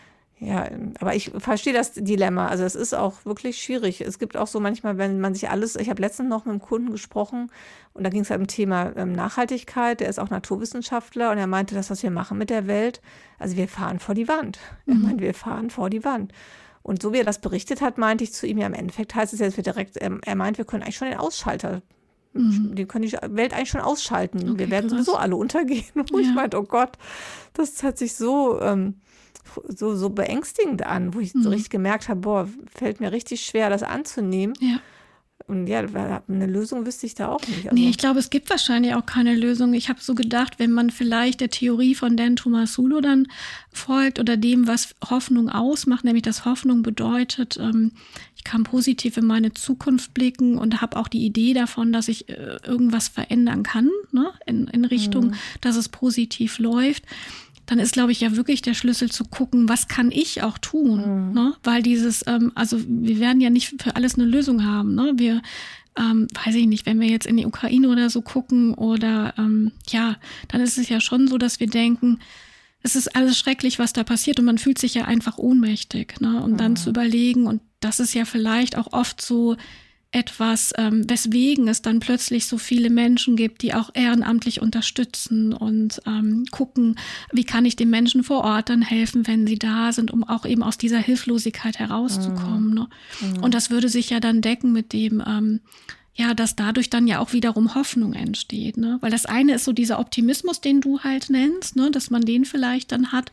[SPEAKER 2] ja, aber ich verstehe das Dilemma. Also es ist auch wirklich schwierig. Es gibt auch so manchmal, wenn man sich alles, ich habe letztens noch mit einem Kunden gesprochen und da ging es halt um Thema ähm, Nachhaltigkeit. Der ist auch Naturwissenschaftler und er meinte, das, was wir machen mit der Welt, also wir fahren vor die Wand. Mhm. Er meinte, wir fahren vor die Wand. Und so wie er das berichtet hat, meinte ich zu ihm, ja, im Endeffekt heißt es ja, dass wir direkt, ähm, er meint, wir können eigentlich schon den Ausschalter, mhm. die können die Welt eigentlich schon ausschalten. Okay, wir werden krass. Sowieso alle untergehen. Und ja. ich meinte, oh Gott, das hat sich so... Ähm, So, so beängstigend an, wo ich mhm. so richtig gemerkt habe, boah, fällt mir richtig schwer, das anzunehmen.
[SPEAKER 3] Ja.
[SPEAKER 2] Und ja, eine Lösung wüsste ich da auch nicht.
[SPEAKER 3] Also nee, ich glaube, es gibt wahrscheinlich auch keine Lösung. Ich habe so gedacht, wenn man vielleicht der Theorie von Dan Tomasulo dann folgt oder dem, was Hoffnung ausmacht, nämlich dass Hoffnung bedeutet, ähm, ich kann positiv in meine Zukunft blicken und habe auch die Idee davon, dass ich äh, irgendwas verändern kann, ne? in, in Richtung, mhm. dass es positiv läuft. Dann ist, glaube ich, ja wirklich der Schlüssel zu gucken, was kann ich auch tun, mhm. ne? Weil dieses, ähm, also wir werden ja nicht für alles eine Lösung haben, ne? Wir, ähm, weiß ich nicht, wenn wir jetzt in die Ukraine oder so gucken oder, ähm, ja, dann ist es ja schon so, dass wir denken, es ist alles schrecklich, was da passiert und man fühlt sich ja einfach ohnmächtig, ne? Und mhm. dann zu überlegen, und das ist ja vielleicht auch oft so etwas, ähm, weswegen es dann plötzlich so viele Menschen gibt, die auch ehrenamtlich unterstützen und ähm, gucken, wie kann ich den Menschen vor Ort dann helfen, wenn sie da sind, um auch eben aus dieser Hilflosigkeit herauszukommen. Mhm. Ne? Mhm. Und das würde sich ja dann decken mit dem, ähm, ja, dass dadurch dann ja auch wiederum Hoffnung entsteht. Ne? Weil das eine ist so dieser Optimismus, den du halt nennst, ne? Dass man den vielleicht dann hat.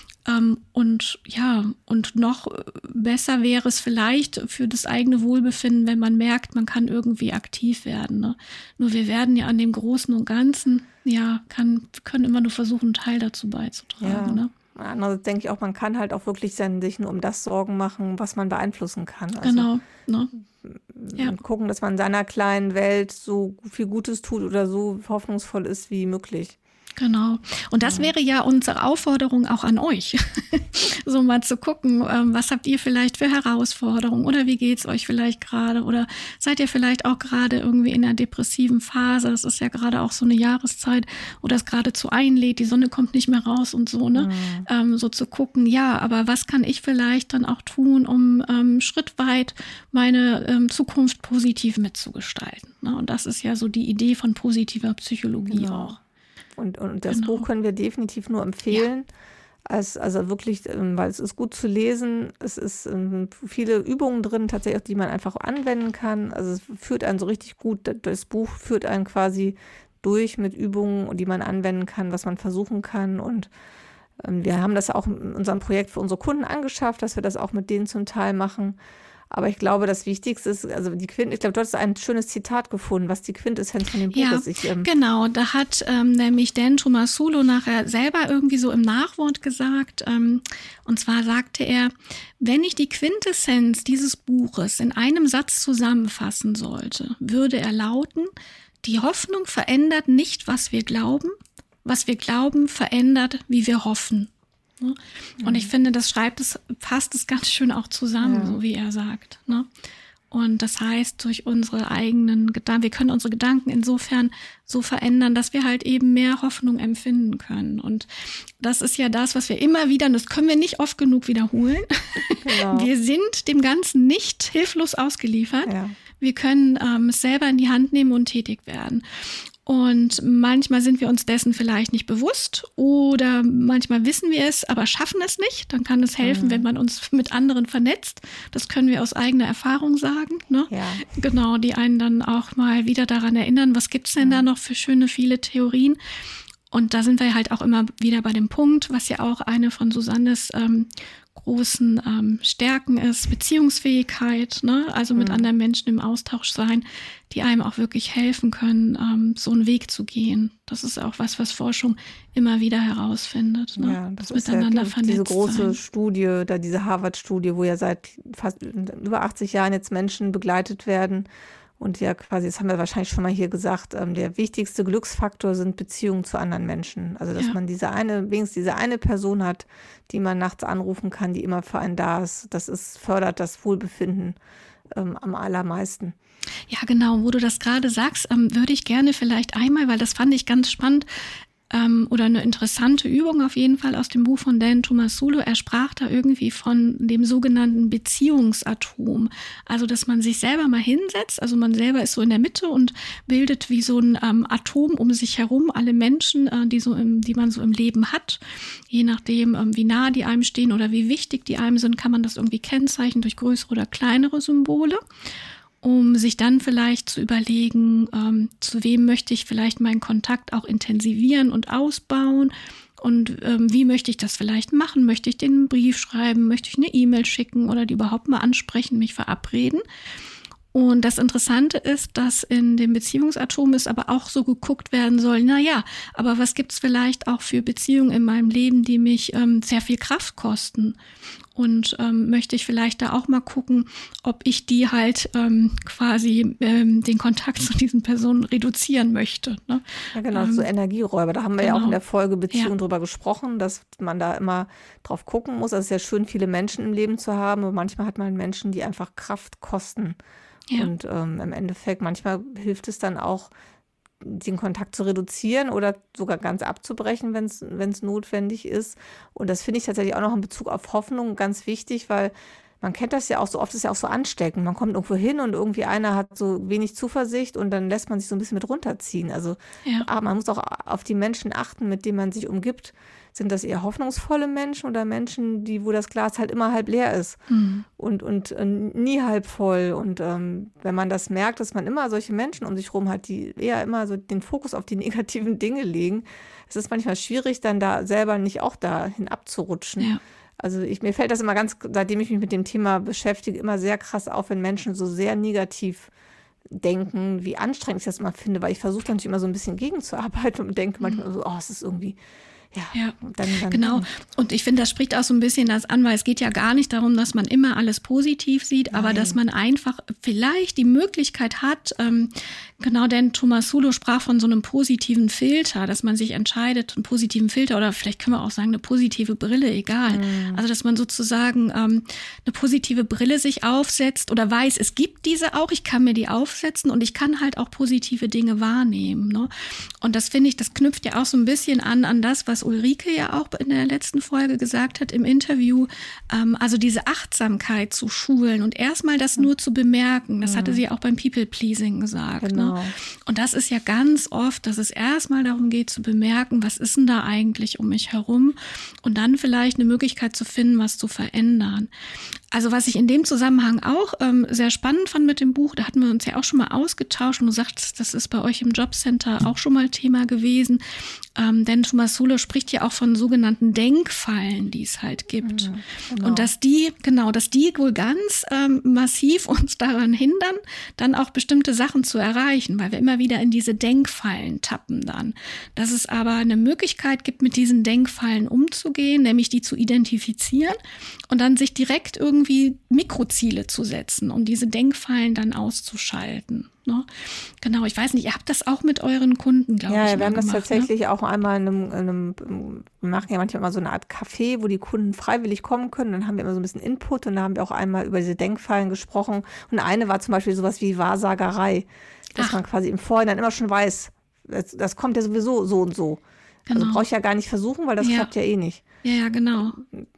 [SPEAKER 3] Um, und ja, und noch besser wäre es vielleicht für das eigene Wohlbefinden, wenn man merkt, man kann irgendwie aktiv werden. Ne? Nur wir werden ja an dem Großen und Ganzen, ja, kann, können immer nur versuchen, einen Teil dazu beizutragen.
[SPEAKER 2] Ja.
[SPEAKER 3] Ne?
[SPEAKER 2] Andererseits denke ich auch, man kann halt auch wirklich sein, sich nur um das Sorgen machen, was man beeinflussen kann. Also,
[SPEAKER 3] genau. Ne?
[SPEAKER 2] Ja. Gucken, dass man in seiner kleinen Welt so viel Gutes tut oder so hoffnungsvoll ist wie möglich.
[SPEAKER 3] Genau. Und das wäre ja unsere Aufforderung auch an euch, so mal zu gucken, ähm, was habt ihr vielleicht für Herausforderungen oder wie geht's euch vielleicht gerade oder seid ihr vielleicht auch gerade irgendwie in einer depressiven Phase? Das ist ja gerade auch so eine Jahreszeit, wo das geradezu einlädt, die Sonne kommt nicht mehr raus und so, ne? Mhm. Ähm, so zu gucken, ja, aber was kann ich vielleicht dann auch tun, um ähm, schrittweit meine ähm, Zukunft positiv mitzugestalten? Ne? Und das ist ja so die Idee von positiver Psychologie
[SPEAKER 2] genau.
[SPEAKER 3] auch.
[SPEAKER 2] Und, und das
[SPEAKER 3] genau.
[SPEAKER 2] Buch können wir definitiv nur empfehlen. Ja. Als, also wirklich, weil es ist gut zu lesen. Es ist ähm, viele Übungen drin, tatsächlich, die man einfach anwenden kann. Also es führt einen so richtig gut, das Buch führt einen quasi durch mit Übungen, die man anwenden kann, was man versuchen kann. Und ähm, wir haben das auch in unserem Projekt für unsere Kunden angeschafft, dass wir das auch mit denen zum Teil machen. Aber ich glaube, das Wichtigste ist, also die Quint, ich glaube, du hast ein schönes Zitat gefunden, was die Quintessenz von dem Buch
[SPEAKER 3] ja,
[SPEAKER 2] ist. Ich, ähm
[SPEAKER 3] genau, da hat ähm, nämlich Dan Tomasulo nachher selber irgendwie so im Nachwort gesagt, ähm, und zwar sagte er, wenn ich die Quintessenz dieses Buches in einem Satz zusammenfassen sollte, würde er lauten, die Hoffnung verändert nicht, was wir glauben, was wir glauben, verändert, wie wir hoffen. Ne? Und ich finde, das schreibt es, fasst es ganz schön auch zusammen, ja. so wie er sagt. Ne? Und das heißt, durch unsere eigenen Gedanken, wir können unsere Gedanken insofern so verändern, dass wir halt eben mehr Hoffnung empfinden können. Und das ist ja das, was wir immer wieder, und das können wir nicht oft genug wiederholen. Genau. Wir sind dem Ganzen nicht hilflos ausgeliefert. Ja. Wir können ähm, es selber in die Hand nehmen und tätig werden. Und manchmal sind wir uns dessen vielleicht nicht bewusst oder manchmal wissen wir es, aber schaffen es nicht. Dann kann es helfen, mhm. wenn man uns mit anderen vernetzt. Das können wir aus eigener Erfahrung sagen. Ne? Ja. Genau, die einen dann auch mal wieder daran erinnern, was gibt's denn da noch für schöne, viele Theorien. Und da sind wir halt auch immer wieder bei dem Punkt, was ja auch eine von Susannes ähm, großen ähm, Stärken ist, Beziehungsfähigkeit, ne? Also mit mhm. anderen Menschen im Austausch sein, die einem auch wirklich helfen können, ähm, so einen Weg zu gehen. Das ist auch was, was Forschung immer wieder herausfindet. Ne?
[SPEAKER 2] Ja, das, das ist miteinander ja vernetzt diese große sein. Studie, da diese Harvard-Studie, wo ja seit fast über achtzig Jahren jetzt Menschen begleitet werden. Und ja, quasi, das haben wir wahrscheinlich schon mal hier gesagt, ähm, der wichtigste Glücksfaktor sind Beziehungen zu anderen Menschen. Also, dass ja. man diese eine, wenigstens diese eine Person hat, die man nachts anrufen kann, die immer für einen da ist. Das ist, fördert das Wohlbefinden ähm, am allermeisten.
[SPEAKER 3] Ja, genau. Wo du das gerade sagst, ähm, würde ich gerne vielleicht einmal, weil das fand ich ganz spannend, ähm, oder eine interessante Übung auf jeden Fall aus dem Buch von Dan Tomasulo. Er sprach da irgendwie von dem sogenannten Beziehungsatom. Also, dass man sich selber mal hinsetzt, also man selber ist so in der Mitte und bildet wie so ein ähm, Atom um sich herum alle Menschen, äh, die so im, die man so im Leben hat. Je nachdem, ähm, wie nah die einem stehen oder wie wichtig die einem sind, kann man das irgendwie kennzeichnen durch größere oder kleinere Symbole, um sich dann vielleicht zu überlegen, ähm, zu wem möchte ich vielleicht meinen Kontakt auch intensivieren und ausbauen und ähm, wie möchte ich das vielleicht machen? Möchte ich den einen Brief schreiben? Möchte ich eine E-Mail schicken oder die überhaupt mal ansprechen, mich verabreden? Und das Interessante ist, dass in dem Beziehungsatom ist aber auch so geguckt werden soll, na ja, aber was gibt's vielleicht auch für Beziehungen in meinem Leben, die mich ähm, sehr viel Kraft kosten? Und ähm, möchte ich vielleicht da auch mal gucken, ob ich die halt ähm, quasi ähm, den Kontakt zu diesen Personen reduzieren möchte. Ne?
[SPEAKER 2] Ja, genau, ähm, so Energieräuber. Da haben wir genau. ja auch in der Folge Beziehung ja. drüber gesprochen, dass man da immer drauf gucken muss. Es ist ja schön, viele Menschen im Leben zu haben, aber manchmal hat man Menschen, die einfach Kraft kosten. Ja. Und ähm, im Endeffekt, manchmal hilft es dann auch, den Kontakt zu reduzieren oder sogar ganz abzubrechen, wenn es wenn es notwendig ist. Und das finde ich tatsächlich auch noch in Bezug auf Hoffnung ganz wichtig, weil man kennt das ja auch so oft, ist ja auch so ansteckend. Man kommt irgendwo hin und irgendwie einer hat so wenig Zuversicht und dann lässt man sich so ein bisschen mit runterziehen. Also ja. man muss auch auf die Menschen achten, mit denen man sich umgibt. Sind das eher hoffnungsvolle Menschen oder Menschen, die, wo das Glas halt immer halb leer ist mhm. und, und äh, nie halb voll? Und ähm, wenn man das merkt, dass man immer solche Menschen um sich rum hat, die eher immer so den Fokus auf die negativen Dinge legen, es ist manchmal schwierig, dann da selber nicht auch dahin abzurutschen. Ja. Also ich, mir fällt das immer ganz, seitdem ich mich mit dem Thema beschäftige, immer sehr krass auf, wenn Menschen so sehr negativ denken, wie anstrengend ich das immer finde, weil ich versuche dann natürlich immer so ein bisschen gegenzuarbeiten und denke manchmal so, oh, es ist irgendwie Ja,
[SPEAKER 3] ja.
[SPEAKER 2] Dann, dann,
[SPEAKER 3] genau. Und ich finde, das spricht auch so ein bisschen das an, weil es geht ja gar nicht darum, dass man immer alles positiv sieht, Nein. aber dass man einfach vielleicht die Möglichkeit hat, ähm, genau, denn Tomasulo sprach von so einem positiven Filter, dass man sich entscheidet, einen positiven Filter oder vielleicht können wir auch sagen, eine positive Brille, egal. Mhm. Also, dass man sozusagen ähm, eine positive Brille sich aufsetzt oder weiß, es gibt diese auch, ich kann mir die aufsetzen und ich kann halt auch positive Dinge wahrnehmen. Ne? Und das finde ich, das knüpft ja auch so ein bisschen an, an das, was Ulrike ja auch in der letzten Folge gesagt hat im Interview, ähm, also diese Achtsamkeit zu schulen und erstmal das nur zu bemerken. Das hatte sie auch beim People-Pleasing gesagt. Genau. Ne? Und das ist ja ganz oft, dass es erstmal darum geht zu bemerken, was ist denn da eigentlich um mich herum und dann vielleicht eine Möglichkeit zu finden, was zu verändern. Also was ich in dem Zusammenhang auch ähm, sehr spannend fand mit dem Buch, da hatten wir uns ja auch schon mal ausgetauscht und du sagst, das ist bei euch im Jobcenter auch schon mal Thema gewesen, ähm, denn Tomasulo spricht ja auch von sogenannten Denkfallen, die es halt gibt. Ja, genau. Und dass die, genau, dass die wohl ganz ähm, massiv uns daran hindern, dann auch bestimmte Sachen zu erreichen, weil wir immer wieder in diese Denkfallen tappen dann. Dass es aber eine Möglichkeit gibt, mit diesen Denkfallen umzugehen, nämlich die zu identifizieren und dann sich direkt irgendwie irgendwie Mikroziele zu setzen, um diese Denkfallen dann auszuschalten. Ne? Genau, ich weiß nicht, ihr habt das auch mit euren Kunden, glaube
[SPEAKER 2] ja,
[SPEAKER 3] ich.
[SPEAKER 2] Ja, wir haben
[SPEAKER 3] gemacht,
[SPEAKER 2] das tatsächlich
[SPEAKER 3] ne?
[SPEAKER 2] auch einmal in einem, in einem, wir machen ja manchmal mal so eine Art Café, wo die Kunden freiwillig kommen können. Dann haben wir immer so ein bisschen Input und da haben wir auch einmal über diese Denkfallen gesprochen. Und eine war zum Beispiel sowas wie Wahrsagerei, dass Ach. man quasi im Vorhinein immer schon weiß, das, das kommt ja sowieso so und so. Genau. Also brauche ich ja gar nicht versuchen, weil das ja. klappt ja eh nicht.
[SPEAKER 3] Ja, ja, genau.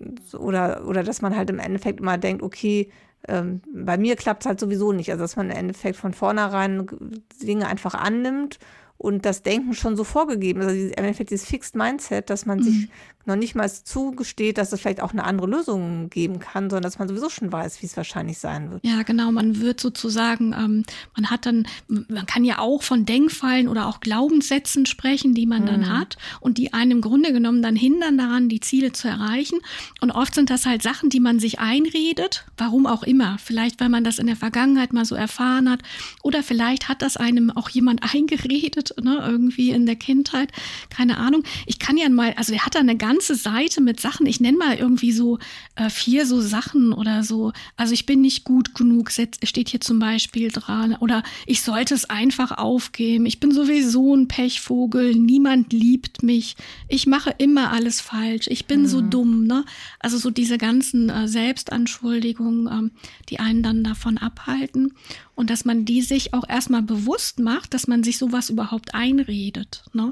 [SPEAKER 2] Oder, oder dass man halt im Endeffekt immer denkt, okay, ähm, bei mir klappt es halt sowieso nicht. Also dass man im Endeffekt von vornherein Dinge einfach annimmt und das Denken schon so vorgegeben ist. Also im Endeffekt dieses Fixed Mindset, dass man mhm. sich noch nicht mal zugesteht, dass es vielleicht auch eine andere Lösung geben kann, sondern dass man sowieso schon weiß, wie es wahrscheinlich sein wird.
[SPEAKER 3] Ja, genau. Man wird sozusagen, ähm, man hat dann, man kann ja auch von Denkfallen oder auch Glaubenssätzen sprechen, die man mhm. dann hat und die einen im Grunde genommen dann hindern daran, die Ziele zu erreichen. Und oft sind das halt Sachen, die man sich einredet, warum auch immer. Vielleicht, weil man das in der Vergangenheit mal so erfahren hat oder vielleicht hat das einem auch jemand eingeredet, ne, irgendwie in der Kindheit. Keine Ahnung. Ich kann ja mal, also der hat da eine ganze Seite mit Sachen, ich nenne mal irgendwie so äh, vier so Sachen oder so, also ich bin nicht gut genug, steht hier zum Beispiel dran, oder ich sollte es einfach aufgeben, ich bin sowieso ein Pechvogel, niemand liebt mich, ich mache immer alles falsch, ich bin mhm. so dumm, ne? Also so diese ganzen äh, Selbstanschuldigungen, ähm, die einen dann davon abhalten und dass man die sich auch erstmal bewusst macht, dass man sich sowas überhaupt einredet, ne?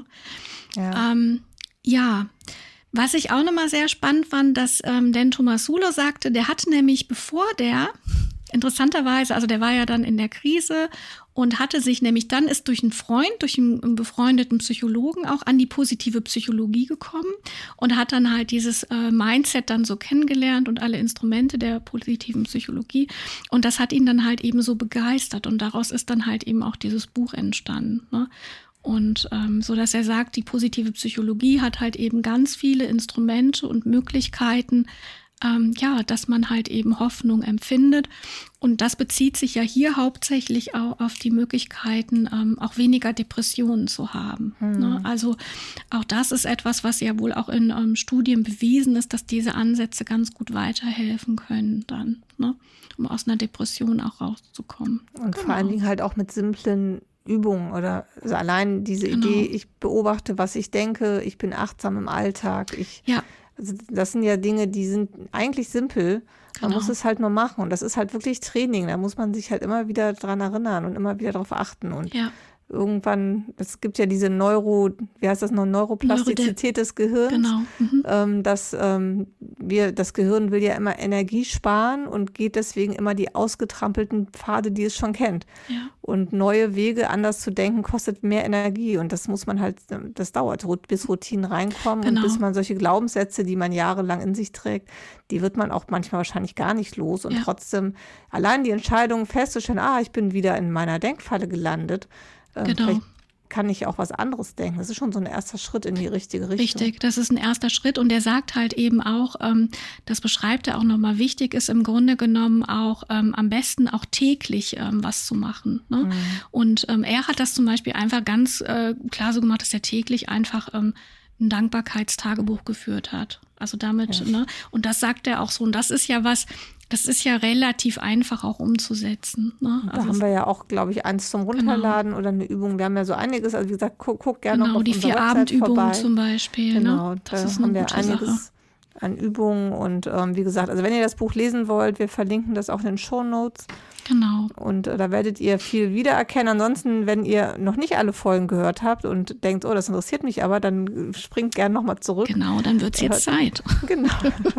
[SPEAKER 3] Ja. Ähm, ja, was ich auch nochmal sehr spannend fand, dass ähm, Dan Tomasulo sagte, der hatte nämlich, bevor der, interessanterweise, also der war ja dann in der Krise und hatte sich nämlich dann, ist durch einen Freund, durch einen, einen befreundeten Psychologen auch an die positive Psychologie gekommen und hat dann halt dieses äh, Mindset dann so kennengelernt und alle Instrumente der positiven Psychologie und das hat ihn dann halt eben so begeistert und daraus ist dann halt eben auch dieses Buch entstanden, ne? Und ähm, so, dass er sagt, die positive Psychologie hat halt eben ganz viele Instrumente und Möglichkeiten, ähm, ja, dass man halt eben Hoffnung empfindet. Und das bezieht sich ja hier hauptsächlich auch auf die Möglichkeiten, ähm, auch weniger Depressionen zu haben. Hm. Ne? Also auch das ist etwas, was ja wohl auch in ähm, Studien bewiesen ist, dass diese Ansätze ganz gut weiterhelfen können dann, ne? Um aus einer Depression auch rauszukommen.
[SPEAKER 2] Und genau. vor allen Dingen halt auch mit simplen Übungen oder also allein diese genau. Idee, ich beobachte, was ich denke, ich bin achtsam im Alltag. Ich,
[SPEAKER 3] ja.
[SPEAKER 2] also das sind ja Dinge, die sind eigentlich simpel. Man genau. muss es halt nur machen und das ist halt wirklich Training. Da muss man sich halt immer wieder dran erinnern und immer wieder darauf achten und
[SPEAKER 3] ja.
[SPEAKER 2] irgendwann, es gibt ja diese Neuro, wie heißt das noch, Neuroplastizität des Gehirns.
[SPEAKER 3] Genau. Mhm.
[SPEAKER 2] Ähm, dass ähm, wir, das Gehirn will ja immer Energie sparen und geht deswegen immer die ausgetrampelten Pfade, die es schon kennt.
[SPEAKER 3] Ja.
[SPEAKER 2] Und neue Wege, anders zu denken, kostet mehr Energie und das muss man halt, das dauert, bis Routinen reinkommen genau. und bis man solche Glaubenssätze, die man jahrelang in sich trägt, die wird man auch manchmal wahrscheinlich gar nicht los und ja. trotzdem allein die Entscheidung festzustellen, ah, ich bin wieder in meiner Denkfalle gelandet,
[SPEAKER 3] Genau.
[SPEAKER 2] vielleicht kann ich auch was anderes denken. Das ist schon so ein erster Schritt in die richtige Richtung.
[SPEAKER 3] Richtig, das ist ein erster Schritt und er sagt halt eben auch, ähm, das beschreibt er auch nochmal, wichtig ist im Grunde genommen auch ähm, am besten auch täglich ähm, was zu machen. Ne? Mhm. Und ähm, er hat das zum Beispiel einfach ganz äh, klar so gemacht, dass er täglich einfach ähm, ein Dankbarkeitstagebuch geführt hat. Also damit, ja. ne? Und das sagt er auch so. Und das ist ja was, das ist ja relativ einfach auch umzusetzen. Ne?
[SPEAKER 2] Da
[SPEAKER 3] also
[SPEAKER 2] haben wir ja auch, glaube ich, eins zum Runterladen genau. oder eine Übung. Wir haben ja so einiges. Also wie gesagt, guck, guck gerne
[SPEAKER 3] genau,
[SPEAKER 2] noch auf
[SPEAKER 3] die
[SPEAKER 2] unserer
[SPEAKER 3] vier
[SPEAKER 2] Website
[SPEAKER 3] Abendübungen
[SPEAKER 2] vorbei.
[SPEAKER 3] Zum Beispiel.
[SPEAKER 2] Genau,
[SPEAKER 3] ne? Das
[SPEAKER 2] da
[SPEAKER 3] ist
[SPEAKER 2] haben
[SPEAKER 3] eine
[SPEAKER 2] wir
[SPEAKER 3] gute
[SPEAKER 2] einiges
[SPEAKER 3] Sache.
[SPEAKER 2] an Übungen. Und ähm, wie gesagt, also wenn ihr das Buch lesen wollt, wir verlinken das auch in den Shownotes.
[SPEAKER 3] Genau.
[SPEAKER 2] Und äh, da werdet ihr viel wiedererkennen. Ansonsten, wenn ihr noch nicht alle Folgen gehört habt und denkt, oh, das interessiert mich aber, dann springt gerne nochmal zurück.
[SPEAKER 3] Genau, dann wird es jetzt Zeit.
[SPEAKER 2] Genau.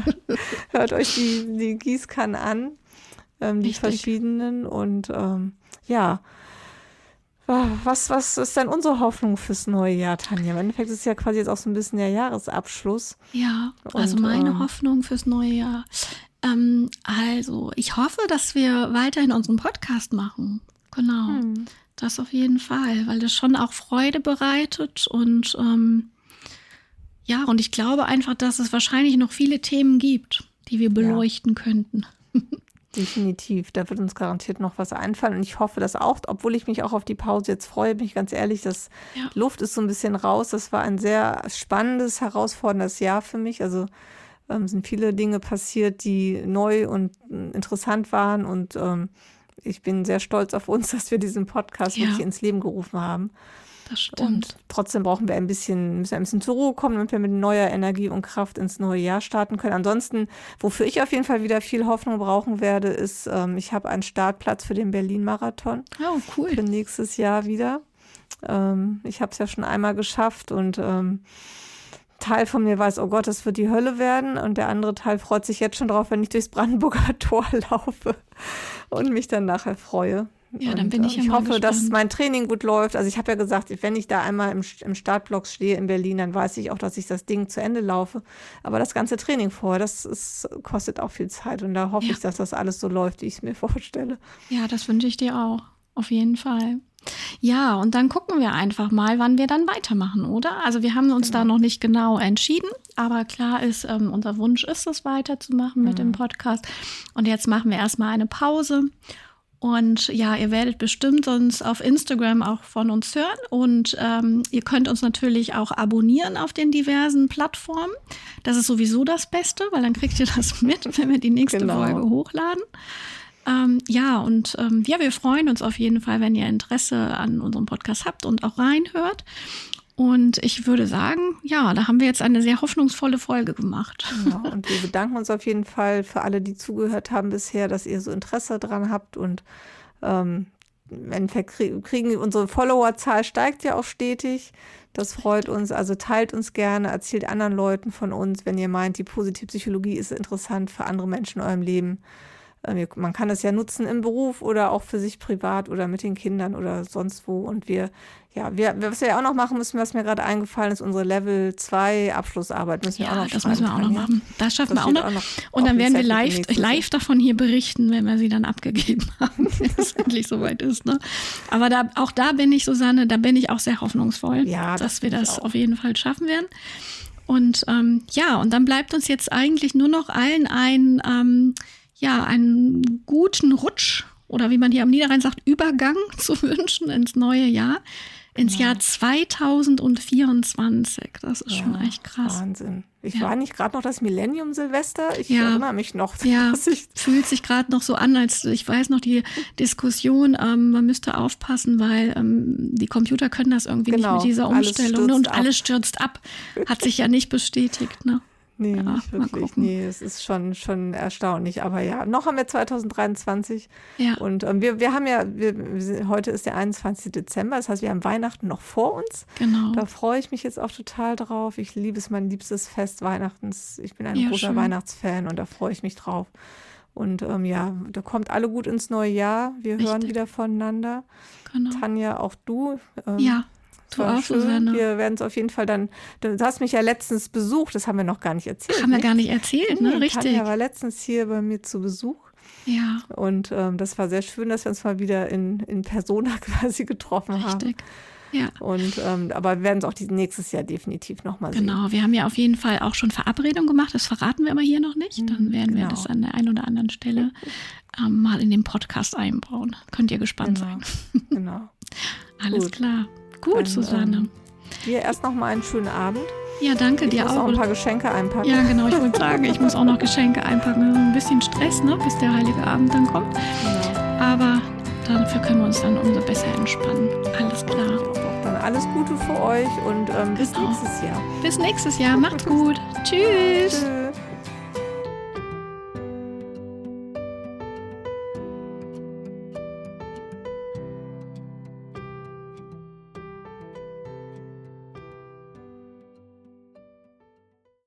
[SPEAKER 2] Hört euch die, die Gießkannen an, ähm, die
[SPEAKER 3] Richtig.
[SPEAKER 2] verschiedenen. Und ähm, ja, was, was ist denn unsere Hoffnung fürs neue Jahr, Tanja? Im Endeffekt ist es ja quasi jetzt auch so ein bisschen der Jahresabschluss.
[SPEAKER 3] Ja, also
[SPEAKER 2] und,
[SPEAKER 3] meine
[SPEAKER 2] ähm,
[SPEAKER 3] Hoffnung fürs neue Jahr. Ähm, also, ich hoffe, dass wir weiterhin unseren Podcast machen. Genau. Hm. Das auf jeden Fall, weil das schon auch Freude bereitet und ähm, ja, und ich glaube einfach, dass es wahrscheinlich noch viele Themen gibt, die wir beleuchten ja. könnten.
[SPEAKER 2] Definitiv, da wird uns garantiert noch was einfallen und ich hoffe das auch, obwohl ich mich auch auf die Pause jetzt freue, bin ich ganz ehrlich, das ja. Luft ist so ein bisschen raus, das war ein sehr spannendes, herausforderndes Jahr für mich, also ähm, sind viele Dinge passiert, die neu und äh, interessant waren und ähm, ich bin sehr stolz auf uns, dass wir diesen Podcast ja. wirklich ins Leben gerufen haben.
[SPEAKER 3] Das stimmt.
[SPEAKER 2] Und trotzdem brauchen wir ein bisschen, müssen ein bisschen zur Ruhe kommen, damit wir mit neuer Energie und Kraft ins neue Jahr starten können. Ansonsten, wofür ich auf jeden Fall wieder viel Hoffnung brauchen werde, ist, ähm, ich habe einen Startplatz für den Berlin-Marathon.
[SPEAKER 3] Oh, cool.
[SPEAKER 2] Für nächstes Jahr wieder. Ähm, ich habe es ja schon einmal geschafft und ähm, Teil von mir weiß, oh Gott, das wird die Hölle werden. Und der andere Teil freut sich jetzt schon drauf, wenn ich durchs Brandenburger Tor laufe und mich dann nachher freue.
[SPEAKER 3] Ja, dann bin ich ja
[SPEAKER 2] Ich
[SPEAKER 3] mal
[SPEAKER 2] hoffe,
[SPEAKER 3] gespannt.
[SPEAKER 2] dass mein Training gut läuft. Also ich habe ja gesagt, wenn ich da einmal im, im Startblock stehe in Berlin, dann weiß ich auch, dass ich das Ding zu Ende laufe. Aber das ganze Training vorher, das ist, kostet auch viel Zeit. Und da hoffe
[SPEAKER 3] ja.
[SPEAKER 2] ich, dass das alles so läuft, wie ich es mir vorstelle.
[SPEAKER 3] Ja, das wünsche ich dir auch. Auf jeden Fall. Ja, und dann gucken wir einfach mal, wann wir dann weitermachen, oder? Also wir haben uns genau. da noch nicht genau entschieden, aber klar ist, ähm, unser Wunsch ist es, weiterzumachen mit mhm. dem Podcast. Und jetzt machen wir erstmal eine Pause. Und ja, ihr werdet bestimmt uns auf Instagram auch von uns hören. Und ähm, ihr könnt uns natürlich auch abonnieren auf den diversen Plattformen. Das ist sowieso das Beste, weil dann kriegt ihr das mit, wenn wir die nächste genau. Folge hochladen. Ähm, ja, und ähm, ja, wir freuen uns auf jeden Fall, wenn ihr Interesse an unserem Podcast habt und auch reinhört. Und ich würde sagen, ja, da haben wir jetzt eine sehr hoffnungsvolle Folge gemacht.
[SPEAKER 2] Ja, und wir bedanken uns auf jeden Fall für alle, die zugehört haben bisher, dass ihr so Interesse dran habt. Und ähm, im Endeffekt kriegen unsere Followerzahl steigt ja auch stetig. Das freut uns. Also teilt uns gerne, erzählt anderen Leuten von uns, wenn ihr meint, die Positivpsychologie ist interessant für andere Menschen in eurem Leben. Man kann es ja nutzen im Beruf oder auch für sich privat oder mit den Kindern oder sonst wo. Und wir, ja, wir, was wir ja auch noch machen müssen, was mir gerade eingefallen ist, unsere Level zwei Abschlussarbeit müssen wir
[SPEAKER 3] ja,
[SPEAKER 2] auch noch
[SPEAKER 3] das müssen wir auch noch machen. Das schaffen
[SPEAKER 2] das
[SPEAKER 3] wir auch noch.
[SPEAKER 2] auch noch.
[SPEAKER 3] Und dann werden wir live, live davon hier berichten, wenn wir sie dann abgegeben haben, wenn es endlich soweit ist. Ne? Aber da, auch da bin ich, Susanne, da bin ich auch sehr hoffnungsvoll,
[SPEAKER 2] ja, das
[SPEAKER 3] dass wir das auf jeden Fall schaffen werden. Und ähm, ja, und dann bleibt uns jetzt eigentlich nur noch allen ein ähm, ja, einen guten Rutsch oder wie man hier am Niederrhein sagt, Übergang zu wünschen ins neue Jahr, ins ja. Jahr zweitausendvierundzwanzig. Das ist ja, schon echt krass.
[SPEAKER 2] Wahnsinn. Ich
[SPEAKER 3] ja.
[SPEAKER 2] war nicht gerade noch das Millennium Silvester. Ich
[SPEAKER 3] ja.
[SPEAKER 2] erinnere mich noch.
[SPEAKER 3] Ja,
[SPEAKER 2] dass ich
[SPEAKER 3] fühlt sich gerade noch so an, als ich weiß noch die Diskussion, ähm, man müsste aufpassen, weil ähm, die Computer können das irgendwie genau. nicht mit dieser Umstellung. Alles und ab. alles stürzt ab. Hat sich ja nicht bestätigt, ne?
[SPEAKER 2] Nee,
[SPEAKER 3] ja,
[SPEAKER 2] nicht wirklich. Nee, es ist schon, schon erstaunlich. Aber ja, noch haben wir zweitausenddreiundzwanzig.
[SPEAKER 3] Ja.
[SPEAKER 2] Und ähm, wir, wir haben ja, wir, wir, heute ist der einundzwanzigsten Dezember. Das heißt, wir haben Weihnachten noch vor uns.
[SPEAKER 3] Genau.
[SPEAKER 2] Da freue ich mich jetzt auch total drauf. Ich liebe es, mein liebstes Fest Weihnachtens. Ich bin ein
[SPEAKER 3] ja,
[SPEAKER 2] großer
[SPEAKER 3] schön.
[SPEAKER 2] Weihnachtsfan und da freue ich mich drauf. Und ähm, ja, da kommt alle gut ins neue Jahr. Wir
[SPEAKER 3] Richtig.
[SPEAKER 2] hören wieder voneinander.
[SPEAKER 3] Genau.
[SPEAKER 2] Tanja, auch du. Ähm,
[SPEAKER 3] ja. Du auch,
[SPEAKER 2] schön.
[SPEAKER 3] Susanne.
[SPEAKER 2] Wir werden es auf jeden Fall dann, du hast mich ja letztens besucht, das haben wir noch gar nicht erzählt.
[SPEAKER 3] Haben wir
[SPEAKER 2] nicht?
[SPEAKER 3] gar nicht erzählt, ne?
[SPEAKER 2] Nee,
[SPEAKER 3] Richtig.
[SPEAKER 2] Tanja war letztens hier bei mir zu Besuch.
[SPEAKER 3] Ja.
[SPEAKER 2] Und ähm, das war sehr schön, dass wir uns mal wieder in, in Persona quasi getroffen
[SPEAKER 3] Richtig.
[SPEAKER 2] haben.
[SPEAKER 3] Richtig. Ja.
[SPEAKER 2] Und, ähm, aber wir werden es auch nächstes Jahr definitiv nochmal sehen.
[SPEAKER 3] Genau, wir haben ja auf jeden Fall auch schon Verabredung gemacht, das verraten wir aber hier noch nicht. Dann werden
[SPEAKER 2] genau.
[SPEAKER 3] wir das an der einen oder anderen Stelle ähm, mal in den Podcast einbauen. Könnt ihr gespannt
[SPEAKER 2] genau.
[SPEAKER 3] sein.
[SPEAKER 2] Genau.
[SPEAKER 3] Alles
[SPEAKER 2] Gut.
[SPEAKER 3] klar. Gut,
[SPEAKER 2] Dann,
[SPEAKER 3] Susanne.
[SPEAKER 2] Ähm, dir erst noch mal einen schönen Abend.
[SPEAKER 3] Ja, danke
[SPEAKER 2] ich
[SPEAKER 3] dir
[SPEAKER 2] muss
[SPEAKER 3] auch.
[SPEAKER 2] auch ein paar Geschenke einpacken.
[SPEAKER 3] Ja, genau, ich wollte sagen, ich muss auch noch Geschenke einpacken. Also ein bisschen Stress, ne, bis der heilige Abend dann kommt.
[SPEAKER 2] Genau.
[SPEAKER 3] Aber dafür können wir uns dann umso besser entspannen. Alles klar.
[SPEAKER 2] Dann alles Gute für euch und ähm, bis
[SPEAKER 3] Genau.
[SPEAKER 2] nächstes Jahr.
[SPEAKER 3] Bis nächstes Jahr. Macht's gut. Tschüss.
[SPEAKER 2] Tschüss.